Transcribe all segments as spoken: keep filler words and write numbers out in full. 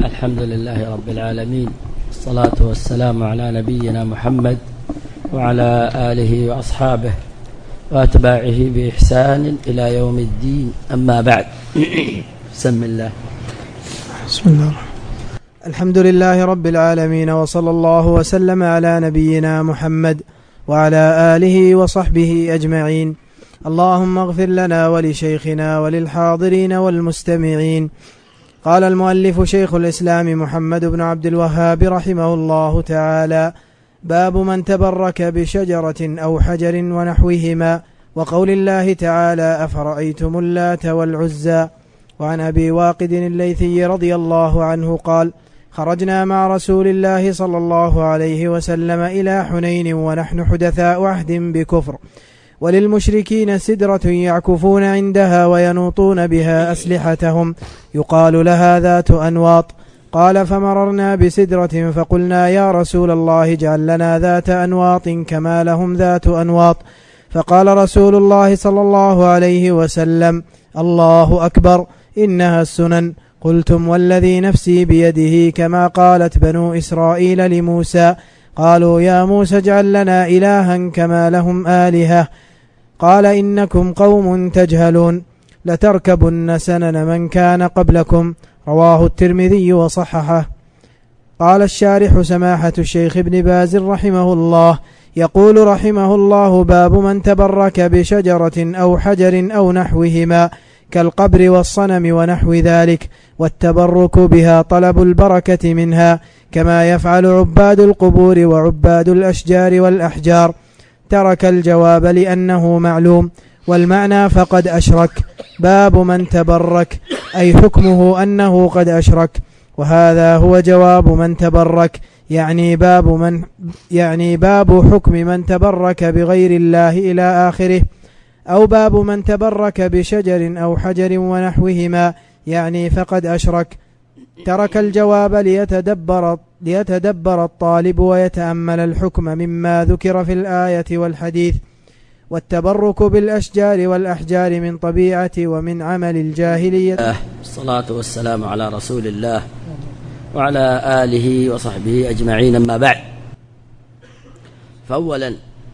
الحمد لله رب العالمين، الصلاة والسلام على نبينا محمد وعلى آله وأصحابه وأتباعه بإحسان إلى يوم الدين، أما بعد. بسم الله. بسم الله. الحمد لله رب العالمين، وصلى الله وسلم على نبينا محمد وعلى آله وصحبه أجمعين. اللهم اغفر لنا ولشيخنا وللحاضرين والمستمعين. قال المؤلف شيخ الإسلام محمد بن عبد الوهاب رحمه الله تعالى: باب من تبرك بشجرة أو حجر ونحوهما، وقول الله تعالى: أفرأيتم اللات والعزى. وعن أبي واقد الليثي رضي الله عنه قال: خرجنا مع رسول الله صلى الله عليه وسلم إلى حنين ونحن حدثاء عهد بكفر، وللمشركين سدرة يعكفون عندها وينوطون بها أسلحتهم يقال لها ذات أنواط. قال: فمررنا بسدرة فقلنا: يا رسول الله اجعل لنا ذات أنواط كما لهم ذات أنواط. فقال رسول الله صلى الله عليه وسلم: الله أكبر، إنها السنن. قلتم: والذي نفسي بيده، كما قالت بنو إسرائيل لموسى. قالوا: يا موسى اجعل لنا إلها كما لهم آلهة. قال: إنكم قوم تجهلون، لتركبن سنن من كان قبلكم. رواه الترمذي وصححه. قال الشارح سماحة الشيخ ابن باز رحمه الله، يقول رحمه الله: باب من تبرك بشجرة أو حجر أو نحوهما كالقبر والصنم ونحو ذلك، والتبرك بها طلب البركة منها، كما يفعل عباد القبور وعباد الأشجار والأحجار. ترك الجواب لأنه معلوم، والمعنى فقد أشرك. باب من تبرك أي حكمه أنه قد أشرك، وهذا هو جواب من تبرك، يعني باب من يعني باب حكم من تبرك بغير الله إلى آخره. أو باب من تبرك بشجر أو حجر ونحوهما، يعني فقد أشرك. ترك الجواب ليتدبر, ليتدبر الطالب ويتأمل الحكم مما ذكر في الآية والحديث. والتبرك بالأشجار والأحجار من طبيعة ومن عمل الجاهلية. الصلاة والسلام على رسول الله وعلى آله وصحبه أجمعين، أما بعد. فأولا،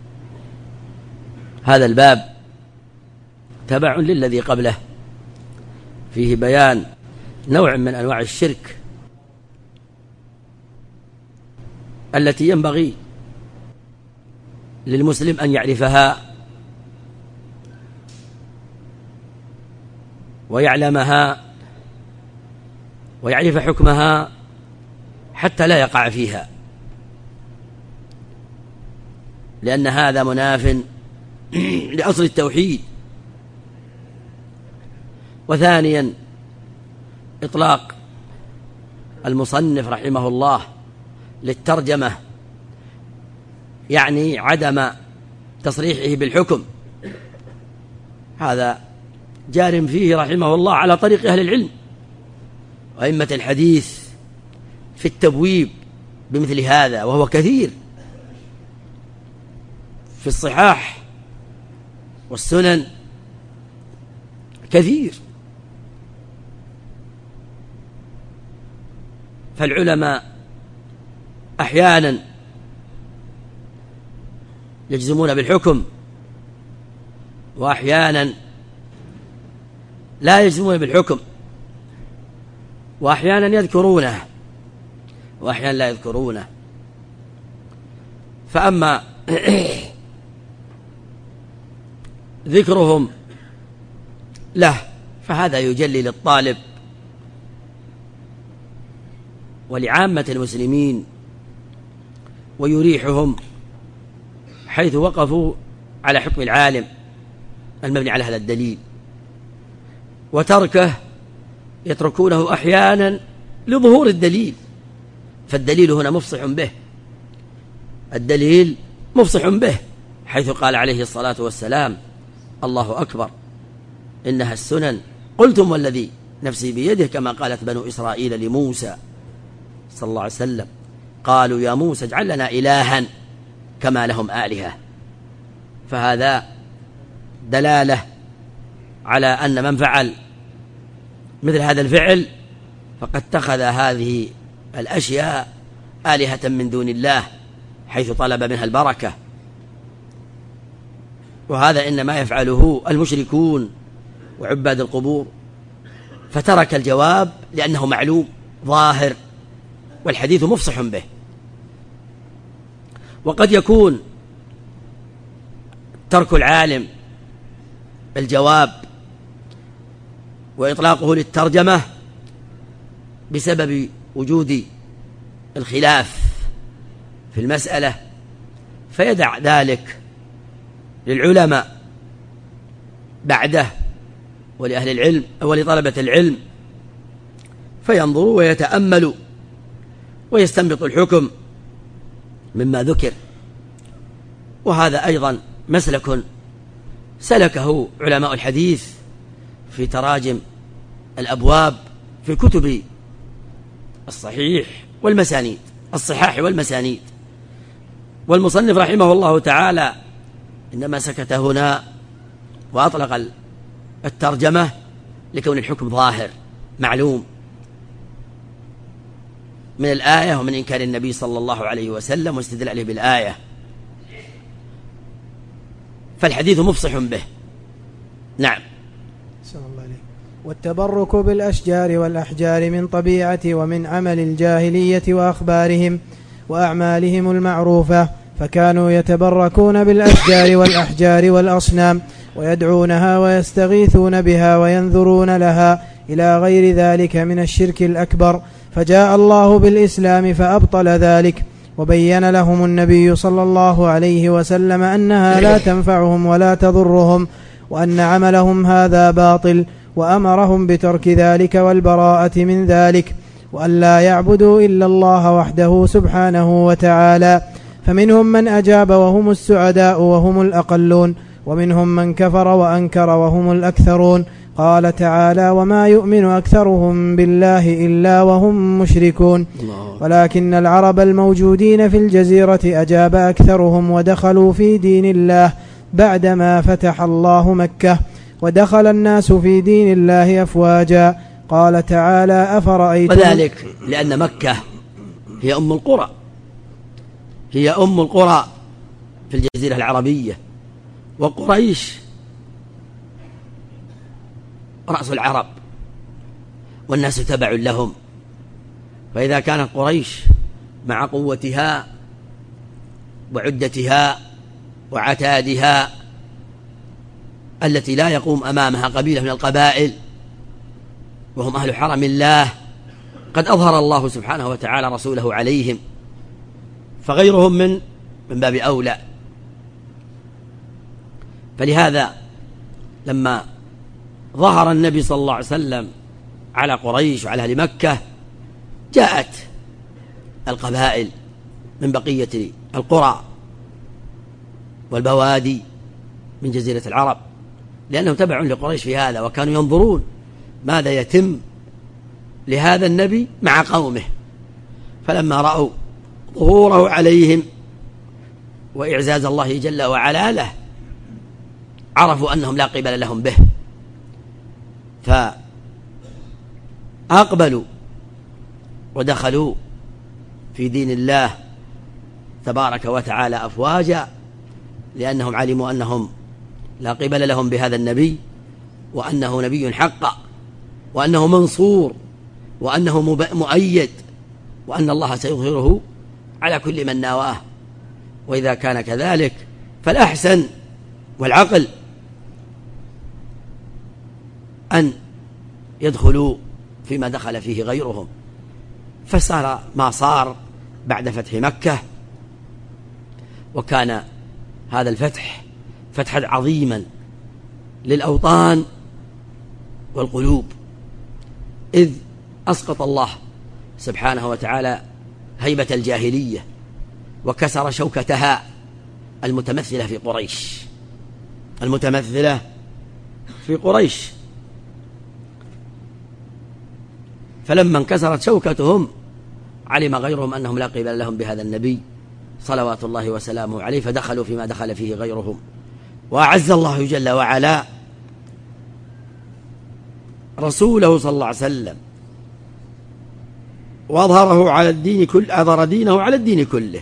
هذا الباب تبع للذي قبله، فيه بيان نوع من أنواع الشرك التي ينبغي للمسلم أن يعرفها ويعلمها ويعرف حكمها حتى لا يقع فيها، لأن هذا مناف لأصل التوحيد. وثانيا، إطلاق المصنف رحمه الله للترجمة يعني عدم تصريحه بالحكم، هذا جار فيه رحمه الله على طريق أهل العلم وأئمة الحديث في التبويب بمثل هذا، وهو كثير في الصحاح والسنن، كثير. فالعلماء أحيانا يجزمون بالحكم، وأحيانا لا يجزمون بالحكم، وأحيانا يذكرونه وأحيانا لا يذكرونه. فأما ذكرهم له فهذا يجلي للطالب ولعامة المسلمين، ويريحهم حيث وقفوا على حكم العالم المبني على هذا الدليل. وتركه يتركونه أحيانا لظهور الدليل، فالدليل هنا مفصح به، الدليل مفصح به، حيث قال عليه الصلاة والسلام: الله أكبر، إنها السنن. قلتم: والذي نفسي بيده، كما قالت بنو إسرائيل لموسى صلى الله عليه وسلم. قالوا: يا موسى اجعل لنا إلها كما لهم آلهة. فهذا دلالة على أن من فعل مثل هذا الفعل فقد اتخذ هذه الأشياء آلهة من دون الله حيث طلب منها البركة، وهذا إنما يفعله المشركون وعباد القبور، فترك الجواب لأنه معلوم ظاهر والحديث مفصح به. وقد يكون ترك العالم الجواب وإطلاقه للترجمة بسبب وجود الخلاف في المسألة، فيدع ذلك للعلماء بعده ولأهل العلم ولطلبة العلم فينظروا ويتأملوا ويستنبطوا الحكم مما ذكر. وهذا أيضا مسلك سلكه علماء الحديث في تراجم الأبواب في كتب الصحيح والمسانيد الصحاح والمسانيد. والمصنف رحمه الله تعالى إنما سكت هنا وأطلق الترجمة لكون الحكم ظاهر معلوم من الآية ومن إنكار النبي صلى الله عليه وسلم واستدلاله بالآية، فالحديث مفصح به. نعم. والتبرك بالأشجار والأحجار من طبيعة ومن عمل الجاهلية وأخبارهم وأعمالهم المعروفة، فكانوا يتبركون بالأشجار والأحجار والأصنام ويدعونها ويستغيثون بها وينذرون لها إلى غير ذلك من الشرك الأكبر، فجاء الله بالإسلام فأبطل ذلك، وبين لهم النبي صلى الله عليه وسلم أنها لا تنفعهم ولا تضرهم، وأن عملهم هذا باطل، وأمرهم بترك ذلك والبراءة من ذلك، وأن لا يعبدوا إلا الله وحده سبحانه وتعالى. فمنهم من أجاب وهم السعداء وهم الأقلون، ومنهم من كفر وأنكر وهم الأكثرون. قال تعالى: وما يؤمن أكثرهم بالله إلا وهم مشركون. ولكن العرب الموجودين في الجزيرة أجاب أكثرهم ودخلوا في دين الله بعدما فتح الله مكة، ودخل الناس في دين الله أفواجا. قال تعالى: أفرأيتم. وذلك لأن مكة هي أم القرى، هي أم القرى في الجزيرة العربية، وقريش رأس العرب والناس تبع لهم. فإذا كانت قريش مع قوتها وعدتها وعتادها التي لا يقوم أمامها قبيلة من القبائل وهم أهل حرم الله، قد أظهر الله سبحانه وتعالى رسوله عليهم، فغيرهم من من باب أولى. فلهذا لما ظهر النبي صلى الله عليه وسلم على قريش وعلى أهل مكة جاءت القبائل من بقية القرى والبوادي من جزيرة العرب، لأنهم تبعوا لقريش في هذا، وكانوا ينظرون ماذا يتم لهذا النبي مع قومه. فلما رأوا ظهوره عليهم وإعزاز الله جل وعلا له عرفوا أنهم لا قبل لهم به، فأقبلوا ودخلوا في دين الله تبارك وتعالى أفواجا، لأنهم علموا أنهم لا قبل لهم بهذا النبي، وأنه نبي حق، وأنه منصور، وأنه مؤيد، وأن الله سيظهره على كل من ناواه. وإذا كان كذلك فالأحسن والعقل أن يدخلوا فيما دخل فيه غيرهم. فصار ما صار بعد فتح مكة، وكان هذا الفتح فتحا عظيما للأوطان والقلوب، إذ أسقط الله سبحانه وتعالى هيبة الجاهلية وكسر شوكتها المتمثلة في قريش المتمثلة في قريش فلما انكسرت شوكتهم علم غيرهم أنهم لا قبل لهم بهذا النبي صلوات الله وسلامه عليه، فدخلوا فيما دخل فيه غيرهم. وأعز الله جل وعلا رسوله صلى الله عليه وسلم وأظهره على الدين كل أظهر دينه على الدين كله،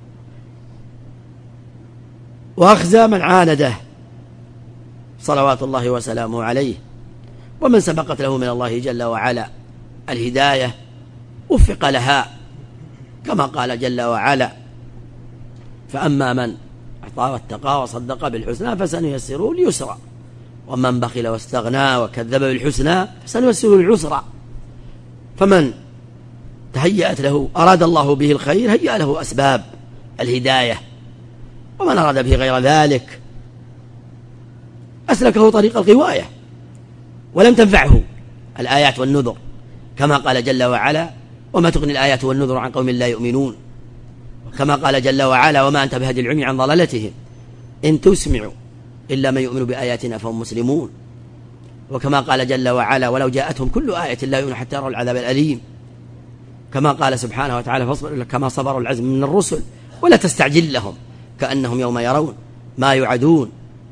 وأخزى من عانده صلوات الله وسلامه عليه. ومن سبقت له من الله جل وعلا الهداية وفق لها، كما قال جل وعلا: فأما من أعطى واتقى وصدق بالحسنى فسنيسره لليسرى، ومن بخل واستغنى وكذب بالحسنى فسنيسره للعسرى. فمن تهيأت له أراد الله به الخير هيأ له أسباب الهداية، ومن أراد به غير ذلك أسلكه طريق الغواية ولم تنفعه الآيات والنذر، كما قال جل وعلا: وما تغني الآيات والنذر عن قوم لا يؤمنون. كما قال جل وعلا: وما أنت بهدي العمي عن ضلالتهم إن تسمع إلا من يؤمن بآياتنا فهم مسلمون. وكما قال جل وعلا: ولو جاءتهم كل آية لا يؤمنون حتى يروا العذاب الأليم. كما قال سبحانه وتعالى: فاصبر كما صبروا العزم من الرسل ولا تستعجل لهم كأنهم يوم يرون ما يوعدون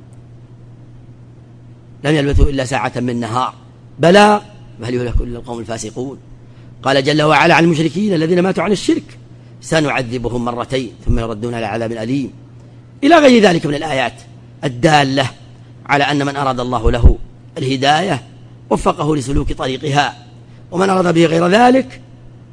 لم يلبثوا إلا ساعة من نهار بلاغ فهل يهلك إلا القوم الفاسقون. قال جل وعلا عن المشركين الذين ماتوا عن الشرك: سنعذبهم مرتين ثم يردون إلى عذاب أليم، إلى غير ذلك من الآيات الدالة على أن من أراد الله له الهداية وفقه لسلوك طريقها، ومن أراد به غير ذلك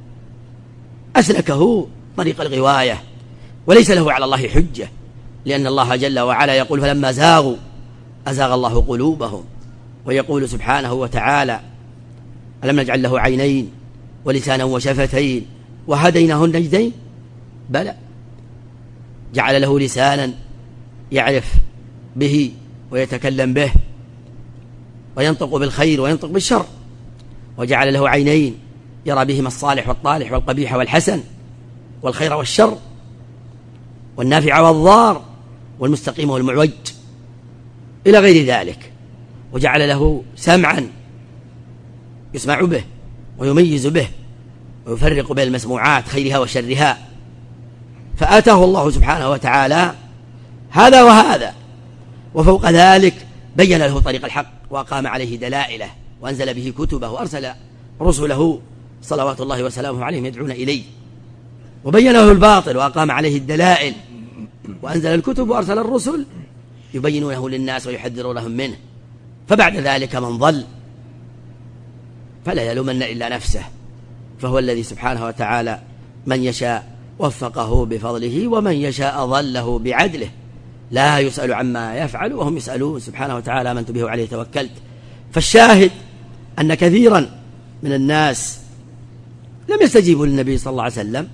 أسلكه طريق الغواية وليس له على الله حجة، لأن الله جل وعلا يقول: فلما زاغوا أزاغ الله قلوبهم. ويقول سبحانه وتعالى: ألم نجعل له عينين ولسانا وشفتين وهديناه النجدين؟ بلى، جعل له لسانا يعرف به ويتكلم به وينطق بالخير وينطق بالشر، وجعل له عينين يرى بهما الصالح والطالح والقبيح والحسن والخير والشر والنافع والضار والمستقيم والمعوج إلى غير ذلك، وجعل له سمعا يسمع به ويميز به ويفرق بين المسموعات خيرها وشرها. فآتاه الله سبحانه وتعالى هذا وهذا، وفوق ذلك بين له طريق الحق وأقام عليه دلائله وأنزل به كتبه وأرسل رسله صلوات الله وسلامه عليهم يدعون إليه، وبين له الباطل وأقام عليه الدلائل وأنزل الكتب وأرسل الرسل يبينونه للناس ويحذرونهم منه. فبعد ذلك من ضل فلا يلومن إلا نفسه، فهو الذي سبحانه وتعالى من يشاء وفقه بفضله ومن يشاء ضله بعدله، لا يسأل عما يفعل وهم يسألون سبحانه وتعالى. آمنت به وعليه توكلت. فالشاهد أن كثيرا من الناس لم يستجيبوا للنبي صلى الله عليه وسلم،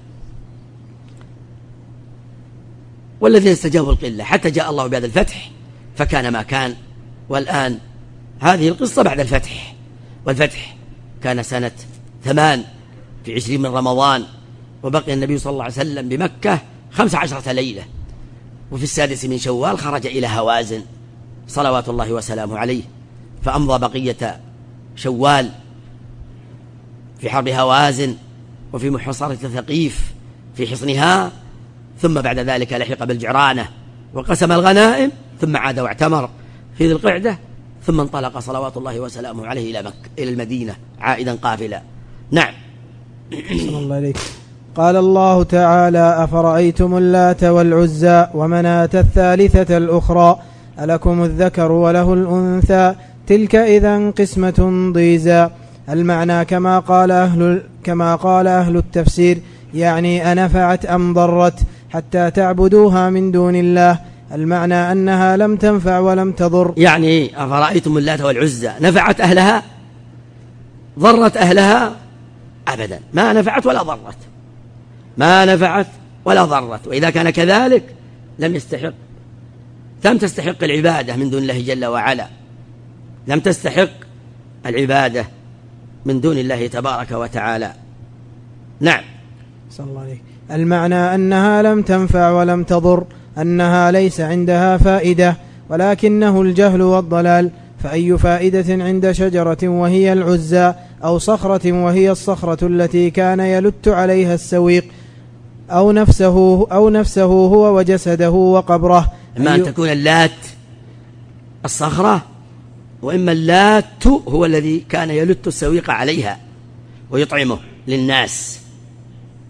والذين استجابوا القلة حتى جاء الله بهذا الفتح فكان ما كان. والآن هذه القصة بعد الفتح، والفتح كان سنة ثمان في عشرين من رمضان، وبقي النبي صلى الله عليه وسلم بمكة خمس عشرة ليلة، وفي السادس من شوال خرج إلى هوازن صلوات الله وسلامه عليه، فأمضى بقية شوال في حرب هوازن وفي محاصرة ثقيف في حصنها، ثم بعد ذلك لحق بالجعرانة وقسم الغنائم، ثم عاد واعتمر في ذي القعدة، ثم انطلق صلوات الله وسلامه عليه إلى مكة إلى المدينة عائدا قافلا. نعم. صلى الله عليه. قال الله تعالى: أفرأيتم اللات والعزى ومناة الثالثة الأخرى ألكم الذكر وله الأنثى تلك إذا قسمة ضيزى. المعنى كما قال أهل كما قال أهل التفسير، يعني أنفعت أم ضرت حتى تعبدوها من دون الله. المعنى أنها لم تنفع ولم تضر. يعني أفرأيتم اللات والعزى نفعت أهلها ضرت أهلها؟ أبدا، ما نفعت ولا ضرت، ما نفعت ولا ضرت. وإذا كان كذلك لم يستحق لم تستحق العبادة من دون الله جل وعلا، لم تستحق العبادة من دون الله تبارك وتعالى. نعم. صلى الله عليه. المعنى أنها لم تنفع ولم تضر، أنها ليس عندها فائدة ولكنه الجهل والضلال. فأي فائدة عند شجرة وهي العزى، أو صخرة وهي الصخرة التي كان يلت عليها السويق، أو نفسه أو نفسه هو وجسده وقبره. إما أن تكون اللات الصخرة، وإما اللات هو الذي كان يلت السويق عليها ويطعمه للناس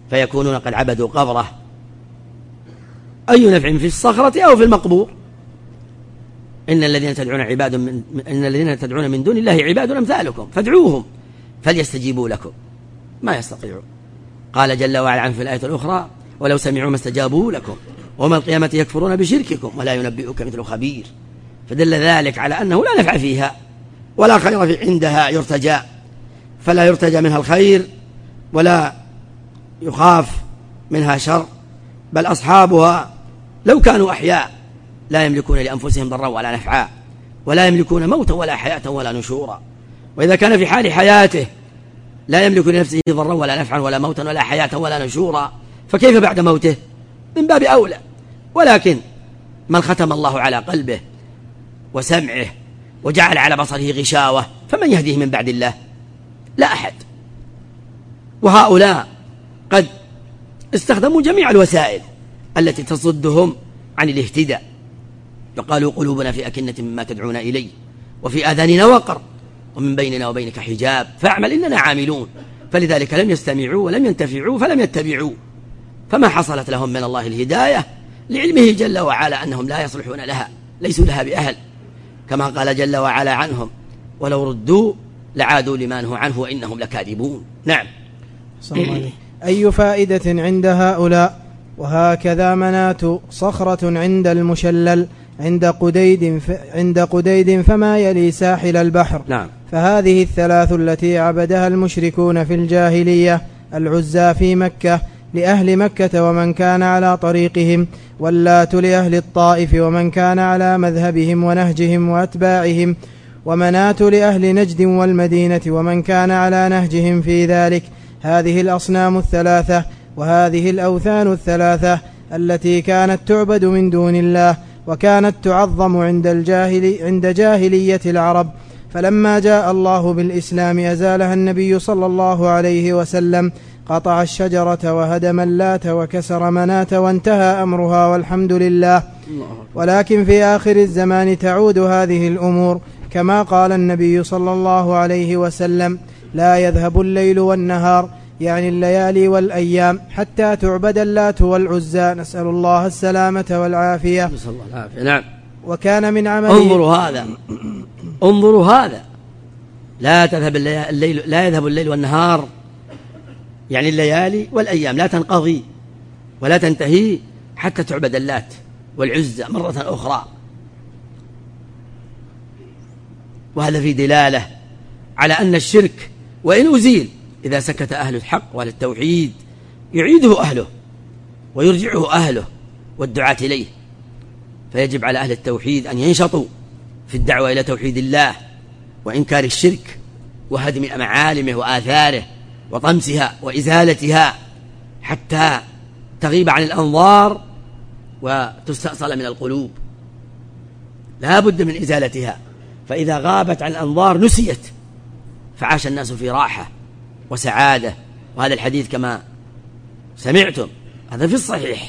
فيكونون قد عبدوا قبره. أي نفع في الصخرة أو في المقبور. إن الذين تدعون عباد من إن الذين تدعون من دون الله عباد أمثالكم فادعوهم فليستجيبوا لكم ما يستطيعون. قال جل وعلا عنه في الآية الأخرى ولو سمعوا ما استجابوا لكم وما القيامة يكفرون بشرككم ولا ينبئك مثل خبير. فدل ذلك على أنه لا نفع فيها ولا خير في عندها يرتجى، فلا يرتجى منها الخير ولا يخاف منها شر، بل أصحابها لو كانوا أحياء لا يملكون لأنفسهم ضرا ولا نفعا ولا يملكون موتا ولا حياة ولا نشورا. وإذا كان في حال حياته لا يملك لنفسه ضرا ولا نفعا ولا موتا ولا حياة ولا نشورا، فكيف بعد موته؟ من باب أولى. ولكن من ختم الله على قلبه وسمعه وجعل على بصره غشاوة فمن يهديه من بعد الله؟ لا أحد. وهؤلاء قد استخدموا جميع الوسائل التي تصدهم عن الاهتداء، وقالوا قلوبنا في أكنة مما تدعون إليه وفي آذاننا وقر ومن بيننا وبينك حجاب فاعمل إننا عاملون. فلذلك لم يستمعوا ولم ينتفعوا فلم يتبعوا، فما حصلت لهم من الله الهداية لعلمه جل وعلا أنهم لا يصلحون لها، ليسوا لها بأهل، كما قال جل وعلا عنهم ولو ردوا لعادوا لما نهوا عنه وإنهم لكاذبون. نعم. أي فائدة عند هؤلاء. وهكذا مناة صخرة عند المشلل عند قديد عند قديد فما يلي ساحل البحر. نعم. فهذه الثلاث التي عبدها المشركون في الجاهلية العزى في مكة لأهل مكة ومن كان على طريقهم، واللات لأهل الطائف ومن كان على مذهبهم ونهجهم وأتباعهم، ومناة لأهل نجد والمدينة ومن كان على نهجهم في ذلك. هذه الأصنام الثلاثة وهذه الأوثان الثلاثة التي كانت تعبد من دون الله وكانت تعظم عند الجاهل عند جاهلية العرب، فلما جاء الله بالإسلام أزالها النبي صلى الله عليه وسلم، قطع الشجرة وهدم اللات وكسر مناة وانتهى أمرها والحمد لله. ولكن في آخر الزمان تعود هذه الأمور كما قال النبي صلى الله عليه وسلم لا يذهب الليل والنهار، يعني الليالي والأيام، حتى تعبد اللات والعزى، نسأل الله السلامة والعافية. نسأل الله العافية. نعم. وكان من عمله. انظروا هذا انظروا هذا لا تذهب الليل لا يذهب الليل والنهار، يعني الليالي والأيام لا تنقضي ولا تنتهي حتى تعبد اللات والعزى مرة أخرى. وهذا في دلالة على أن الشرك وإن أزيل إذا سكت أهل الحق وأهل التوحيد يعيده أهله ويرجعه أهله والدعاة إليه. فيجب على أهل التوحيد أن ينشطوا في الدعوة إلى توحيد الله وإنكار الشرك وهدم معالمه وآثاره وطمسها وإزالتها حتى تغيب عن الأنظار وتستأصل من القلوب. لا بد من إزالتها، فإذا غابت عن الأنظار نسيت فعاش الناس في راحة وسعادة. وهذا الحديث كما سمعتم هذا في الصحيح،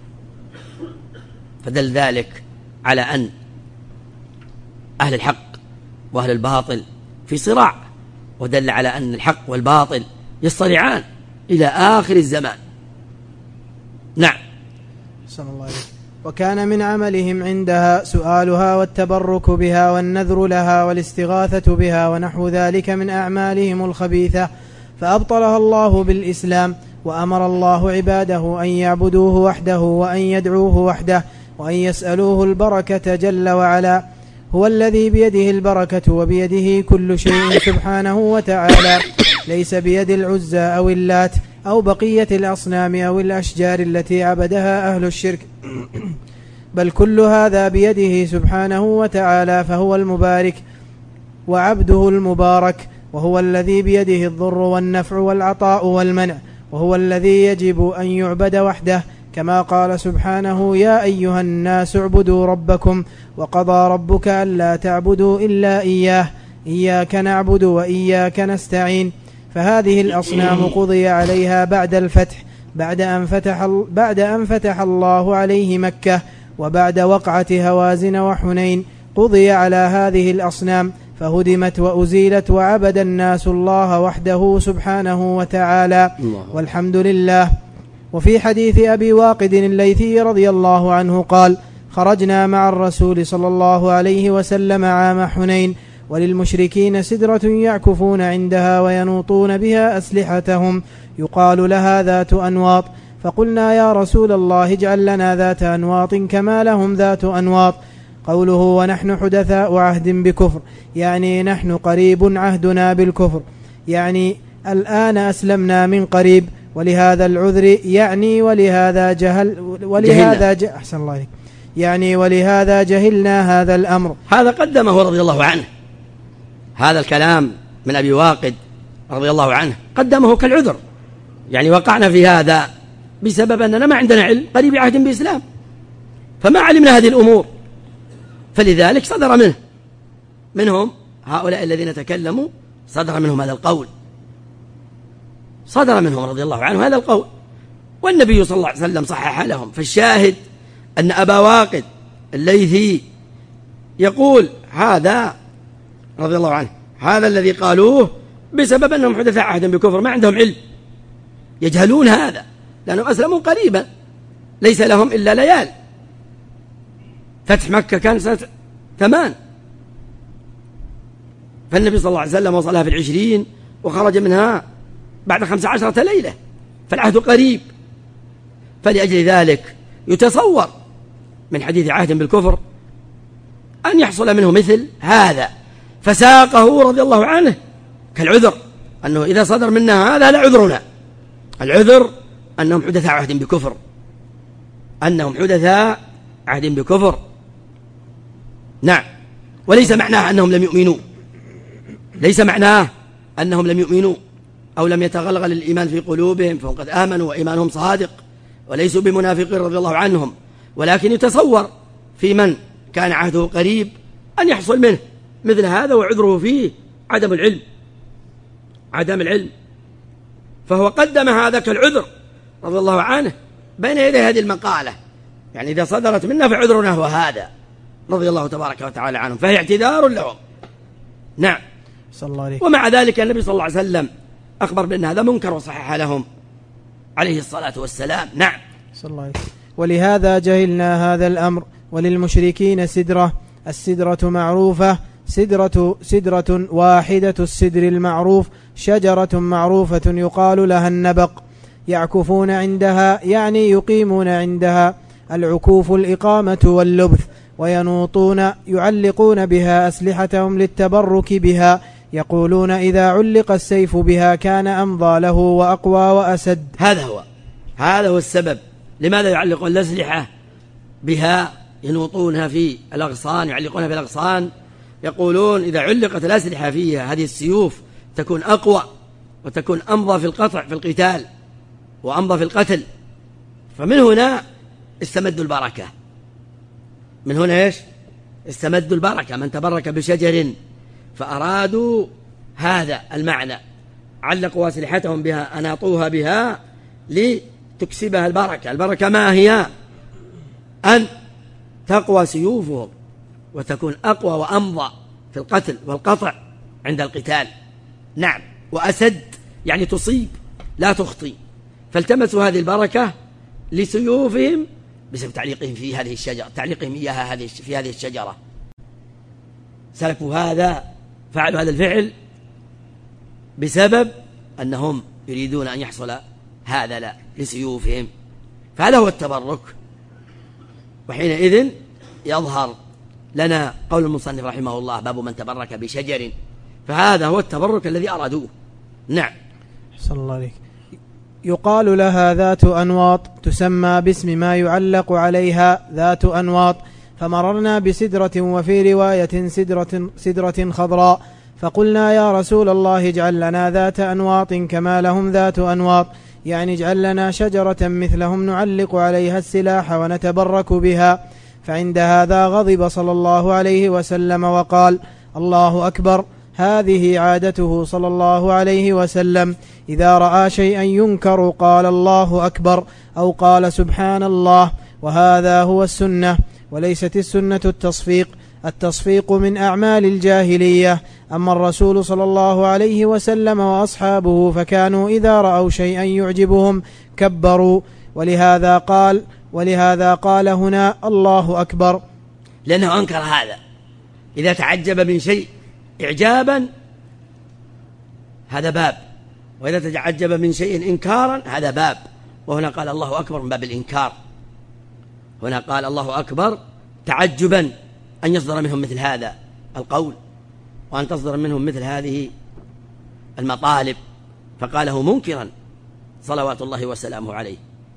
فدل ذلك على أن أهل الحق وأهل الباطل في صراع، ودل على أن الحق والباطل يصطرعان إلى آخر الزمان. نعم. صلى الله عليه. وكان من عملهم عندها سؤالها والتبرك بها والنذر لها والاستغاثة بها ونحو ذلك من أعمالهم الخبيثة، فأبطلها الله بالإسلام، وأمر الله عباده أن يعبدوه وحده وأن يدعوه وحده وأن يسألوه البركة جل وعلا. هو الذي بيده البركة وبيده كل شيء سبحانه وتعالى، ليس بيد العزى أو اللات أو بقية الأصنام أو الأشجار التي عبدها أهل الشرك، بل كل هذا بيده سبحانه وتعالى، فهو المبارك وعبده المبارك، وهو الذي بيده الضر والنفع والعطاء والمنع، وهو الذي يجب أن يعبد وحده، كما قال سبحانه يا أيها الناس اعبدوا ربكم وقضى ربك ألا تعبدوا إلا إياه إياك نعبد وإياك نستعين. فهذه الأصنام قضي عليها بعد الفتح، بعد أن فتح, بعد أن فتح الله عليه مكة، وبعد وقعة هوازن وحنين قضي على هذه الأصنام، فهدمت وأزيلت وعبد الناس الله وحده سبحانه وتعالى، والحمد لله. وفي حديث أبي واقد الليثي رضي الله عنه قال: خرجنا مع الرسول صلى الله عليه وسلم عام حنين، وللمشركين سدرة يعكفون عندها وينوطون بها أسلحتهم، يقال لها ذات أنواط، فقلنا يا رسول الله اجعل لنا ذات أنواط كما لهم ذات أنواط. قوله ونحن حدثاء عهد بكفر، يعني نحن قريب عهدنا بالكفر، يعني الآن أسلمنا من قريب، ولهذا العذر يعني ولهذا جهل ولهذا ج... أحسن الله عليك، يعني ولهذا جهلنا هذا الأمر. هذا قدمه رضي الله عنه، هذا الكلام من أبي واقد رضي الله عنه قدمه كالعذر، يعني وقعنا في هذا بسبب أننا ما عندنا علم، قريب عهد بإسلام، فما علمنا هذه الأمور، فلذلك صدر منه منهم هؤلاء الذين تكلموا، صدر منهم هذا القول، صدر منهم رضي الله عنه هذا القول، والنبي صلى الله عليه وسلم صحح لهم. فالشاهد أن أبا واقد الليثي يقول هذا رضي الله عنه، هذا الذي قالوه بسبب أنهم حدثاء عهد بكفر، ما عندهم علم، يجهلون هذا، لأنهم أسلموا قريبا ليس لهم إلا ليال، فتح مكة كان سنة ثمان، فالنبي صلى الله عليه وسلم وصلها في العشرين وخرج منها بعد خمس عشرة ليلة، فالعهد قريب. فلأجل ذلك يتصور من حديث عهد بالكفر أن يحصل منه مثل هذا، فساقه رضي الله عنه كالعذر، أنه إذا صدر منا هذا لا عذرنا، العذر أنهم حدثاء عهد بكفر، أنهم حدثاء عهد بكفر. نعم، وليس معناه أنهم لم يؤمنوا، ليس معناه أنهم لم يؤمنوا أو لم يتغلغل الإيمان في قلوبهم، فهم قد آمنوا وإيمانهم صادق وليسوا بمنافقين رضي الله عنهم، ولكن يتصور في من كان عهده قريب أن يحصل منه مثل هذا، وعذره فيه عدم العلم، عدم العلم، فهو قدم هذا كالعذر رضي الله عنه بين يدي هذه المقالة، يعني إذا صدرت منا فعذرنا هو هذا رضي الله تبارك وتعالى عنهم، فهي اعتذار لهم. نعم، صلى الله عليه. ومع ذلك النبي صلى الله عليه وسلم أخبر بأن هذا منكر وصحح لهم عليه الصلاة والسلام. نعم، صلى الله عليه. ولهذا جهلنا هذا الأمر. وللمشركين سدرة، السدرة معروفة، سدرة سدرة واحدة السدر المعروف، شجرة معروفة يقال لها النبق، يعكفون عندها يعني يقيمون عندها، العكوف الإقامة واللبث، وينوطون يعلقون بها أسلحتهم للتبرك بها، يقولون إذا علق السيف بها كان أمضى له وأقوى وأسد. هذا هو هذا هو السبب لماذا يعلقون الأسلحة بها، ينوطونها في الأغصان، يعلقونها في الأغصان، يقولون إذا علقت الأسلحة فيها هذه السيوف تكون أقوى وتكون أمضى في القطع في القتال وأمضى في القتل. فمن هنا استمدوا البركة، من هنا إيش استمدوا البركة، من تبرك بشجر فأرادوا هذا المعنى، علقوا أسلحتهم بها، أناطوها بها لتكسبها البركة. البركة ما هي؟ أن تقوى سيوفهم وتكون أقوى وأمضى في القتل والقطع عند القتال. نعم، وأسد يعني تصيب لا تخطي، فالتمسوا هذه البركة لسيوفهم بسبب تعليقهم في هذه الشجرة، تعليقهم إياها هذه في هذه الشجرة، سلكوا هذا، فعلوا هذا الفعل بسبب أنهم يريدون أن يحصل هذا لا لسيوفهم، فهذا هو التبرك. وحينئذ يظهر لنا قول المصنف رحمه الله باب من تبرك بشجر، فهذا هو التبرك الذي أرادوه. نعم، صلى الله عليك. يقال لها ذات أنواط، تسمى باسم ما يعلق عليها ذات أنواط. فمررنا بسدرة، وفي رواية سدرة, سدرة خضراء، فقلنا يا رسول الله اجعل لنا ذات أنواط كما لهم ذات أنواط، يعني اجعل لنا شجرة مثلهم نعلق عليها السلاح ونتبرك بها. فعند هذا غضب صلى الله عليه وسلم وقال الله أكبر. هذه عادته صلى الله عليه وسلم، إذا رأى شيئا ينكر قال الله أكبر أو قال سبحان الله، وهذا هو السنة، وليست السنة التصفيق. التصفيق من أعمال الجاهلية. أما الرسول صلى الله عليه وسلم وأصحابه فكانوا إذا رأوا شيئا يعجبهم كبروا، ولهذا قال ولهذا قال هنا الله أكبر، لأنه أنكر هذا. إذا تعجب من شيء إعجابا هذا باب، وإذا تعجب من شيء إنكارا هذا باب. وهنا قال الله أكبر من باب الإنكار. هنا قال الله أكبر تعجبا أن يصدر منهم مثل هذا القول، وأن تصدر منهم مثل هذه المطالب، فقاله منكرا صلوات الله وسلامه عليه.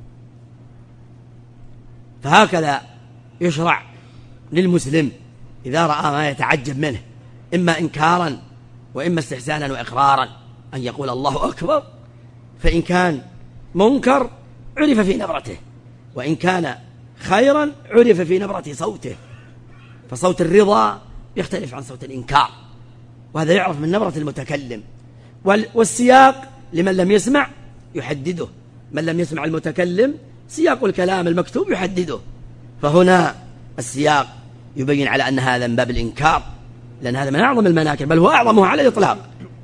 فهكذا يشرع للمسلم إذا رأى ما يتعجب منه إما إنكارا وإما استحسانا وإقرارا أن يقول الله أكبر، فإن كان منكر عرف في نبرته، وإن كان خيرا عرف في نبرة صوته. فصوت الرضا يختلف عن صوت الإنكار، وهذا يعرف من نبرة المتكلم. والسياق لمن لم يسمع يحدده، من لم يسمع المتكلم سياق الكلام المكتوب يحدده. فهنا السياق يبين على أن هذا من باب الإنكار، لأن هذا من أعظم المناكر، بل هو أعظمه على الإطلاق.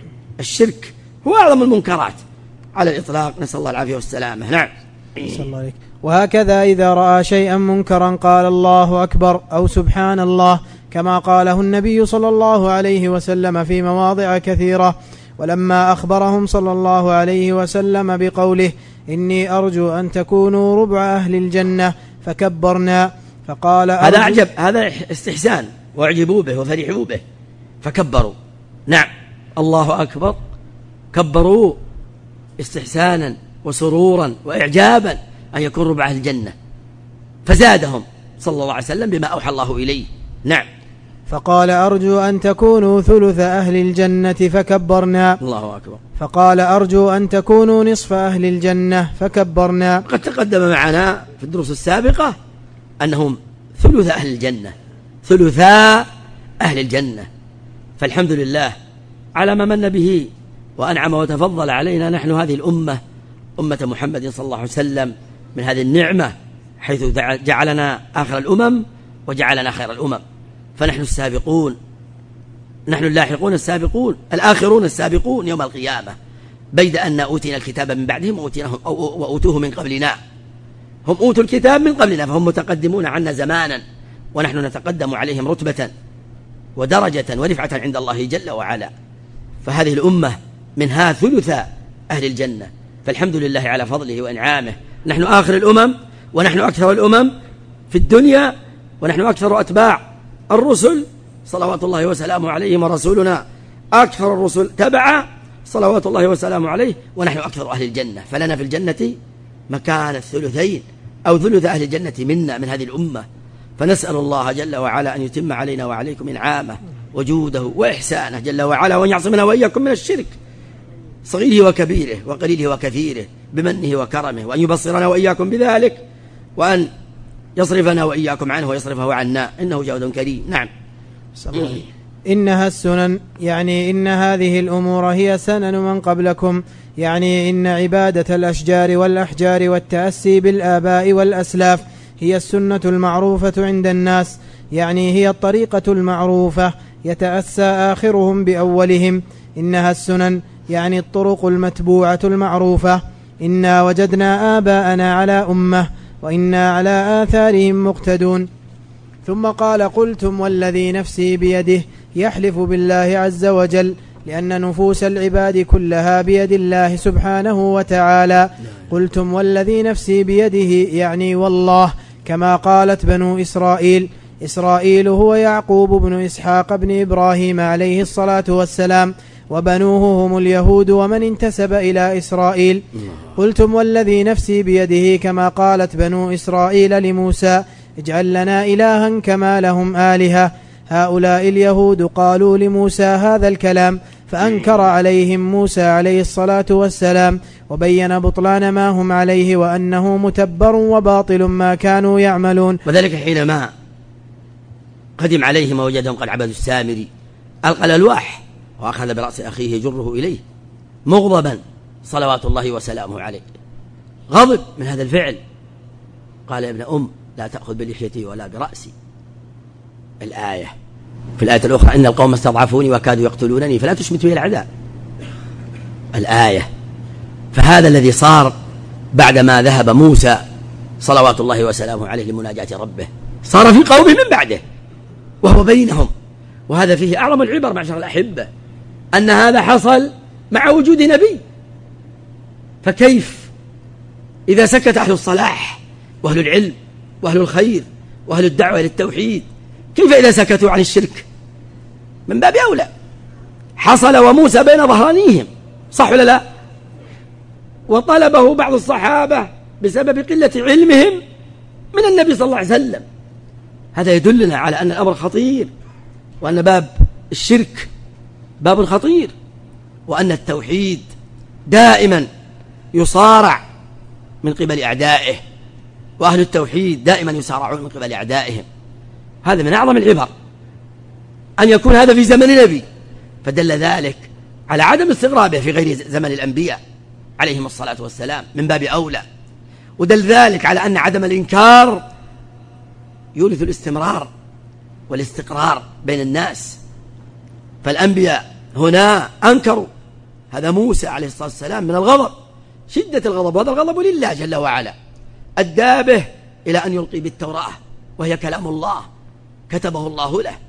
الشرك هو أعظم المنكرات على الإطلاق، نسأل الله العافية والسلامة. نعم. نسأل الله عليك. وهكذا إذا رأى شيئا منكرا قال الله أكبر أو سبحان الله، كما قاله النبي صلى الله عليه وسلم في مواضع كثيرة. ولما أخبرهم صلى الله عليه وسلم بقوله إني أرجو أن تكونوا ربع أهل الجنة فكبرنا، فقال هذا أعجب، هذا استحسان، واعجبوا به وفرحوا به فكبروا. نعم، الله أكبر، كبروا استحسانا وسرورا وإعجابا أن يكون ربع أهل الجنة، فزادهم صلى الله عليه وسلم بما أوحى الله إليه. نعم. فقال أرجو أن تكونوا ثلث أهل الجنة فكبرنا. الله أكبر. فقال أرجو أن تكونوا نصف أهل الجنة فكبرنا. قد تقدم معنا في الدروس السابقة أنهم ثلث أهل الجنة، ثلثا أهل الجنة. فالحمد لله على ما من به وأنعم وتفضل علينا نحن هذه الأمة، أمة محمد صلى الله عليه وسلم، من هذه النعمة، حيث جعلنا آخر الأمم وجعلنا خير الأمم. فنحن السابقون، نحن اللاحقون السابقون، الآخرون السابقون يوم القيامة، بيد أن أوتينا الكتاب من بعدهم وأوتوه من قبلنا. هم أوتوا الكتاب من قبلنا، فهم متقدمون عنا زمانا، ونحن نتقدم عليهم رتبة ودرجة ورفعة عند الله جل وعلا. فهذه الأمة منها ثلث أهل الجنة، فالحمد لله على فضله وإنعامه. نحن آخر الأمم، ونحن أكثر الأمم في الدنيا، ونحن أكثر أتباع الرسل صلوات الله وسلامه عليهم، ورسولنا أكثر الرسل تبعا صلوات الله وسلامه عليه، ونحن أكثر أهل الجنة. فلنا في الجنة مكان الثلثين أو ثلث أهل الجنة منا، من هذه الأمة. فنسأل الله جل وعلا أن يتم علينا وعليكم إنعامه وجوده وإحسانه جل وعلا، وأن يعصمنا وإياكم من الشرك صغيره وكبيره وقليله وكثيره بمنه وكرمه، وأن يبصرنا وإياكم بذلك، وأن يصرفنا وإياكم عنه ويصرفه عنا، إنه جواد كريم. نعم. إنها السنن، يعني إن هذه الأمور هي سنن من قبلكم، يعني إن عبادة الأشجار والأحجار والتأسي بالآباء والأسلاف هي السنة المعروفة عند الناس، يعني هي الطريقة المعروفة يتأسى آخرهم بأولهم. إنها السنن يعني الطرق المتبوعة المعروفة. إنا وجدنا آباءنا على أمة وإنا على آثارهم مقتدون. ثم قال قلتم والذي نفسي بيده، يحلف بالله عز وجل، لأن نفوس العباد كلها بيد الله سبحانه وتعالى. قلتم والذي نفسي بيده يعني والله، كما قالت بنو إسرائيل. إسرائيل هو يعقوب بن إسحاق بن إبراهيم عليه الصلاة والسلام، وبنوه هم اليهود ومن انتسب إلى إسرائيل. قلتم والذي نفسي بيده، كما قالت بنو إسرائيل لموسى اجعل لنا إلها كما لهم آلهة. هؤلاء اليهود قالوا لموسى هذا الكلام، فأنكر عليهم موسى عليه الصلاة والسلام، وبين بطلان ما هم عليه، وأنه متبر وباطل ما كانوا يعملون. وذلك حينما قدم عليهم ووجدهم قد عبدوا السامري، ألقى الألواح وأخذ برأس أخيه يجره إليه مغضبا صلوات الله وسلامه عليه، غضب من هذا الفعل. قال يا ابن أم لا تأخذ بلحيتي ولا برأسي، الآية. في الآية الأخرى إن القوم استضعفوني وكادوا يقتلونني فلا تشمت بي الأعداء الآية. فهذا الذي صار بعدما ذهب موسى صلوات الله وسلامه عليه لمناجاة ربه، صار في قومه من بعده وهو بينهم. وهذا فيه أعظم العبر معشر الأحبة، أن هذا حصل مع وجود نبي. فكيف إذا سكت أهل الصلاح وأهل العلم وأهل الخير وأهل الدعوة للتوحيد، كيف إذا سكتوا عن الشرك؟ من باب أولى. حصل وموسى بين ظهرانيهم، صح ولا لا؟ وطلبه بعض الصحابة بسبب قلة علمهم من النبي صلى الله عليه وسلم. هذا يدلنا على أن الأمر خطير، وأن باب الشرك باب خطير، وأن التوحيد دائما يصارع من قبل أعدائه، وأهل التوحيد دائما يصارعون من قبل أعدائهم. هذا من أعظم العبر أن يكون هذا في زمن نبي، فدل ذلك على عدم استغرابه في غير زمن الأنبياء عليهم الصلاة والسلام من باب أولى. ودل ذلك على أن عدم الإنكار يورث الاستمرار والاستقرار بين الناس. فالأنبياء هنا أنكروا، هذا موسى عليه الصلاة والسلام من الغضب، شدة الغضب، وهذا الغضب لله جل وعلا أدى به إلى أن يلقي بالتوراة وهي كلام الله كتبه الله له،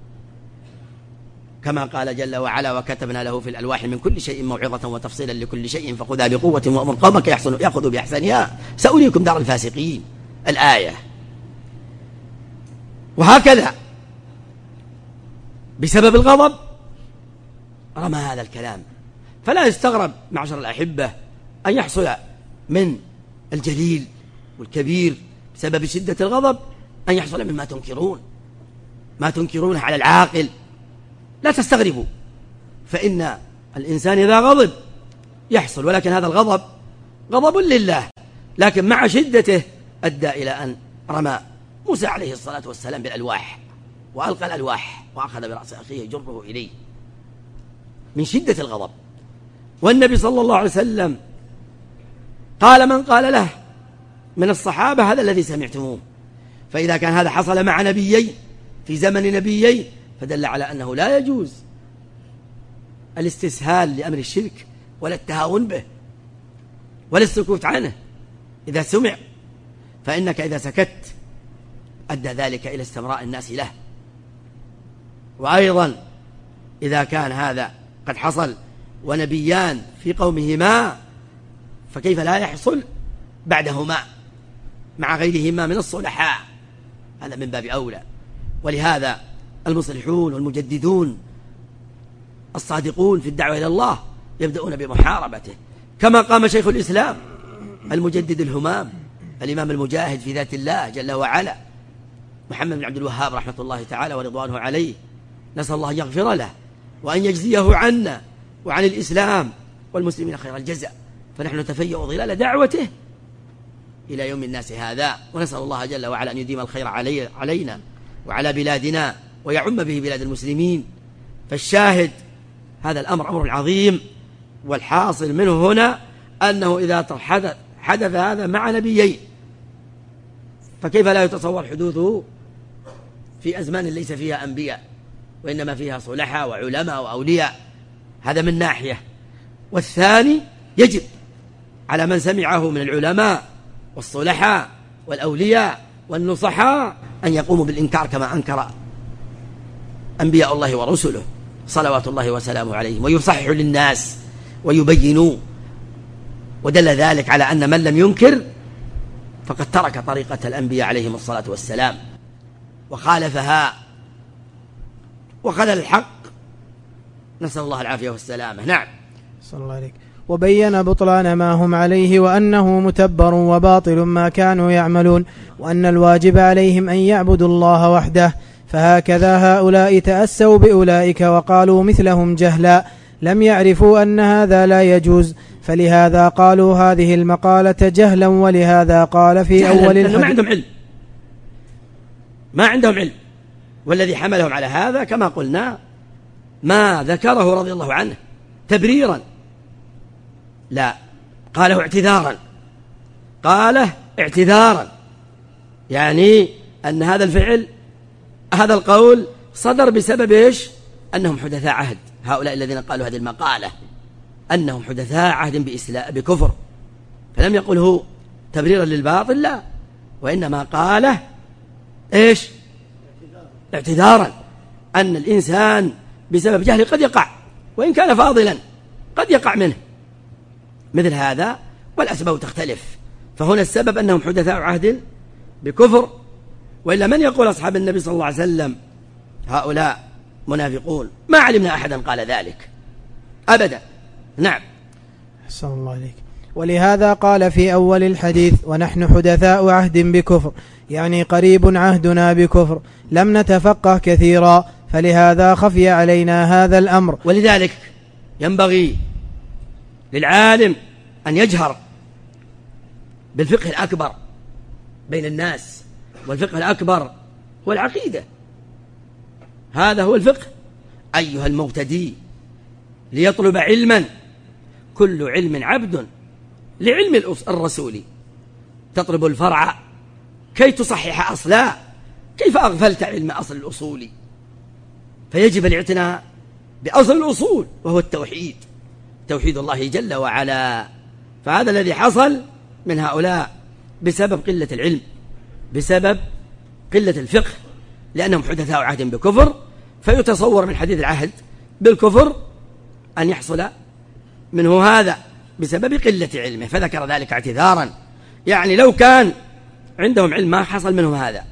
كما قال جل وعلا وكتبنا له في الألواح من كل شيء موعظة وتفصيلا لكل شيء فخذها بقوة وأمر قومك يأخذوا بأحسنها سأريكم دار الفاسقين الآية. وهكذا بسبب الغضب رمى هذا الكلام. فلا يستغرب معشر الأحبة أن يحصل من الجليل والكبير بسبب شدة الغضب أن يحصل مما تنكرون، ما تنكرونه على العاقل. لا تستغربوا، فإن الإنسان إذا غضب يحصل، ولكن هذا الغضب غضب لله، لكن مع شدته أدى إلى أن رمى موسى عليه الصلاة والسلام بالألواح، وألقى الألواح وأخذ برأس أخيه يجره إليه من شدة الغضب. والنبي صلى الله عليه وسلم قال من قال له من الصحابة هذا الذي سمعتموه. فإذا كان هذا حصل مع نبيين في زمن نبيين فدل على أنه لا يجوز الاستسهال لأمر الشرك ولا التهاون به ولا السكوت عنه إذا سمع، فإنك إذا سكت أدى ذلك إلى استمراء الناس له. وأيضا إذا كان هذا قد حصل ونبيان في قومهما فكيف لا يحصل بعدهما مع غيرهما من الصلحاء؟ هذا من باب أولى. ولهذا المصلحون والمجددون الصادقون في الدعوة إلى الله يبدأون بمحاربته، كما قام شيخ الإسلام المجدد الهمام الإمام المجاهد في ذات الله جل وعلا محمد بن عبد الوهاب رحمة الله تعالى ورضوانه عليه. نسأل الله أن يغفر له وأن يجزيه عنا وعن الإسلام والمسلمين خير الجزاء. فنحن نتفيأ ظلال دعوته إلى يوم الناس هذا، ونسأل الله جل وعلا أن يديم الخير علي علينا وعلى بلادنا ويعم به بلاد المسلمين. فالشاهد هذا الأمر أمر عظيم، والحاصل منه هنا أنه إذا حدث, حدث هذا مع نبيين فكيف لا يتصور حدوثه في أزمان ليس فيها أنبياء وإنما فيها صلحاء وعلماء وأولياء؟ هذا من ناحية. والثاني يجب على من سمعه من العلماء والصلحاء والأولياء والنصحاء أن يقوموا بالإنكار كما أنكر أنبياء الله ورسله صلوات الله وسلامه عليهم، ويصححوا للناس ويبينوا. ودل ذلك على أن من لم ينكر فقد ترك طريقة الأنبياء عليهم الصلاة والسلام وخالفها وخذل الحق، نسأل الله العافية والسلامة. نعم. صلى الله عليك. وبين بطلان ما هم عليه وأنه متبر وباطل ما كانوا يعملون، وأن الواجب عليهم أن يعبدوا الله وحده. فهكذا هؤلاء تأسوا بأولئك وقالوا مثلهم جهلا، لم يعرفوا أن هذا لا يجوز، فلهذا قالوا هذه المقالة جهلا. ولهذا قال في أول الحديث ما عندهم علم، ما عندهم علم. والذي حملهم على هذا كما قلنا ما ذكره رضي الله عنه تبريرا، لا، قاله اعتذارا، قاله اعتذارا، يعني أن هذا الفعل هذا القول صدر بسبب إيش؟ أنهم حدثاء عهد، هؤلاء الذين قالوا هذه المقالة أنهم حدثاء عهد بإسلام بكفر، فلم يقله تبريرا للباطل، لا، وإنما قاله إيش؟ اعتذارا أن الإنسان بسبب جهل قد يقع، وإن كان فاضلا قد يقع منه مثل هذا، والأسباب تختلف. فهنا السبب أنهم حدثاء عهد بكفر، وإلا من يقول أصحاب النبي صلى الله عليه وسلم هؤلاء منافقون؟ ما علمنا أحدا قال ذلك أبدا. نعم. أحسن الله عليك. ولهذا قال في أول الحديث: ونحن حدثاء عهد بكفر، يعني قريب عهدنا بكفر، لم نتفقه كثيرا، فلهذا خفي علينا هذا الأمر. ولذلك ينبغي للعالم أن يجهر بالفقه الأكبر بين الناس، والفقه الأكبر هو العقيدة، هذا هو الفقه. أيها المبتدي ليطلب علما، كل علم عبد لعلم الرسول، تطلب الفرع كي تصحح أصلا، كيف أغفلت علم أصل الأصول؟ فيجب الاعتناء بأصل الأصول، وهو التوحيد، توحيد الله جل وعلا. فهذا الذي حصل من هؤلاء بسبب قلة العلم، بسبب قلة الفقه، لأنهم حدثاء عهد بكفر، فيتصور من حديث العهد بالكفر أن يحصل منه هذا بسبب قلة علمه، فذكر ذلك اعتذارا، يعني لو كان عندهم علم ما حصل منهم هذا.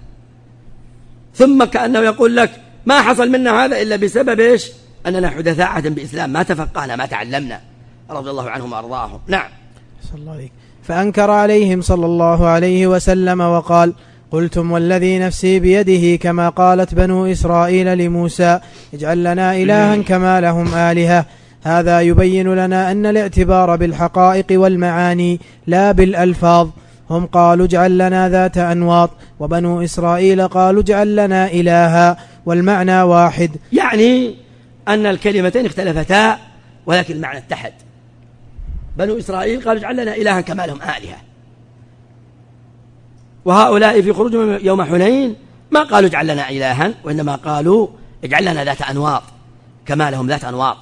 ثم كأنه يقول لك ما حصل منا هذا إلا بسبب إيش؟ أننا حدثاء عهد بإسلام، ما تفقهنا ما تعلمنا، رضي الله عنهم وأرضاهم. نعم. صلى الله عليك. فأنكر عليهم صلى الله عليه وسلم وقال: قلتم والذي نفسي بيده كما قالت بنو إسرائيل لموسى: اجعل لنا إلها كما لهم آلهة. هذا يبين لنا أن الاعتبار بالحقائق والمعاني لا بالألفاظ. هم قالوا اجعل لنا ذات أنواط، وبنو إسرائيل قالوا اجعل لنا إلها، والمعنى واحد، يعني أن الكلمتين اختلفتا ولكن المعنى اتحد. بنو إسرائيل قالوا اجعل لنا إلها كما لهم آلهة، وهؤلاء في خروجهم يوم حنين ما قالوا اجعل لنا إلها، وإنما قالوا اجعل لنا ذات أنواط كما لهم ذات أنواط.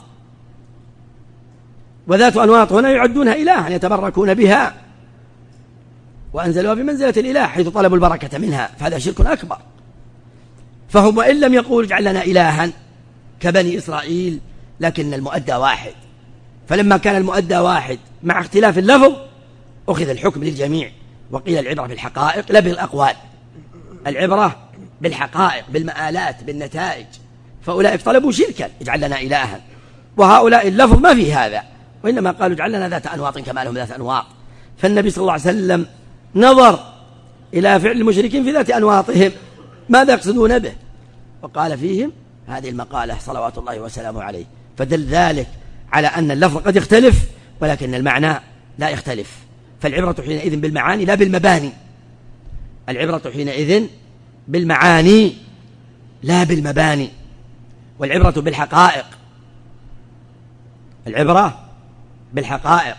وذات أنواط هنا يعدونها إلها يتبركون بها، وأنزلوها بمنزلة الإله حيث طلبوا البركة منها، فهذا شرك أكبر. فهم وإن لم يقول اجعل لنا إلها كبني إسرائيل، لكن المؤدى واحد، فلما كان المؤدى واحد مع اختلاف اللفظ أخذ الحكم للجميع، وقيل العبرة بالحقائق لا بالأقوال، العبرة بالحقائق بالمآلات بالنتائج. فأولئك طلبوا شركا اجعل لنا إلها، وهؤلاء اللفظ ما فيه هذا، وإنما قالوا اجعل لنا ذات أنواط كما لهم ذات أنواط. فالنبي صلى الله عليه وسلم نظر إلى فعل المشركين في ذات أنواطهم ماذا يقصدون به، وقال فيهم هذه المقالة صلوات الله وسلامه عليه. فدل ذلك على أن اللفظ قد يختلف ولكن المعنى لا يختلف. فالعبرة حينئذ بالمعاني لا بالمباني، العبرة حينئذ بالمعاني لا بالمباني، والعبرة بالحقائق، العبرة بالحقائق.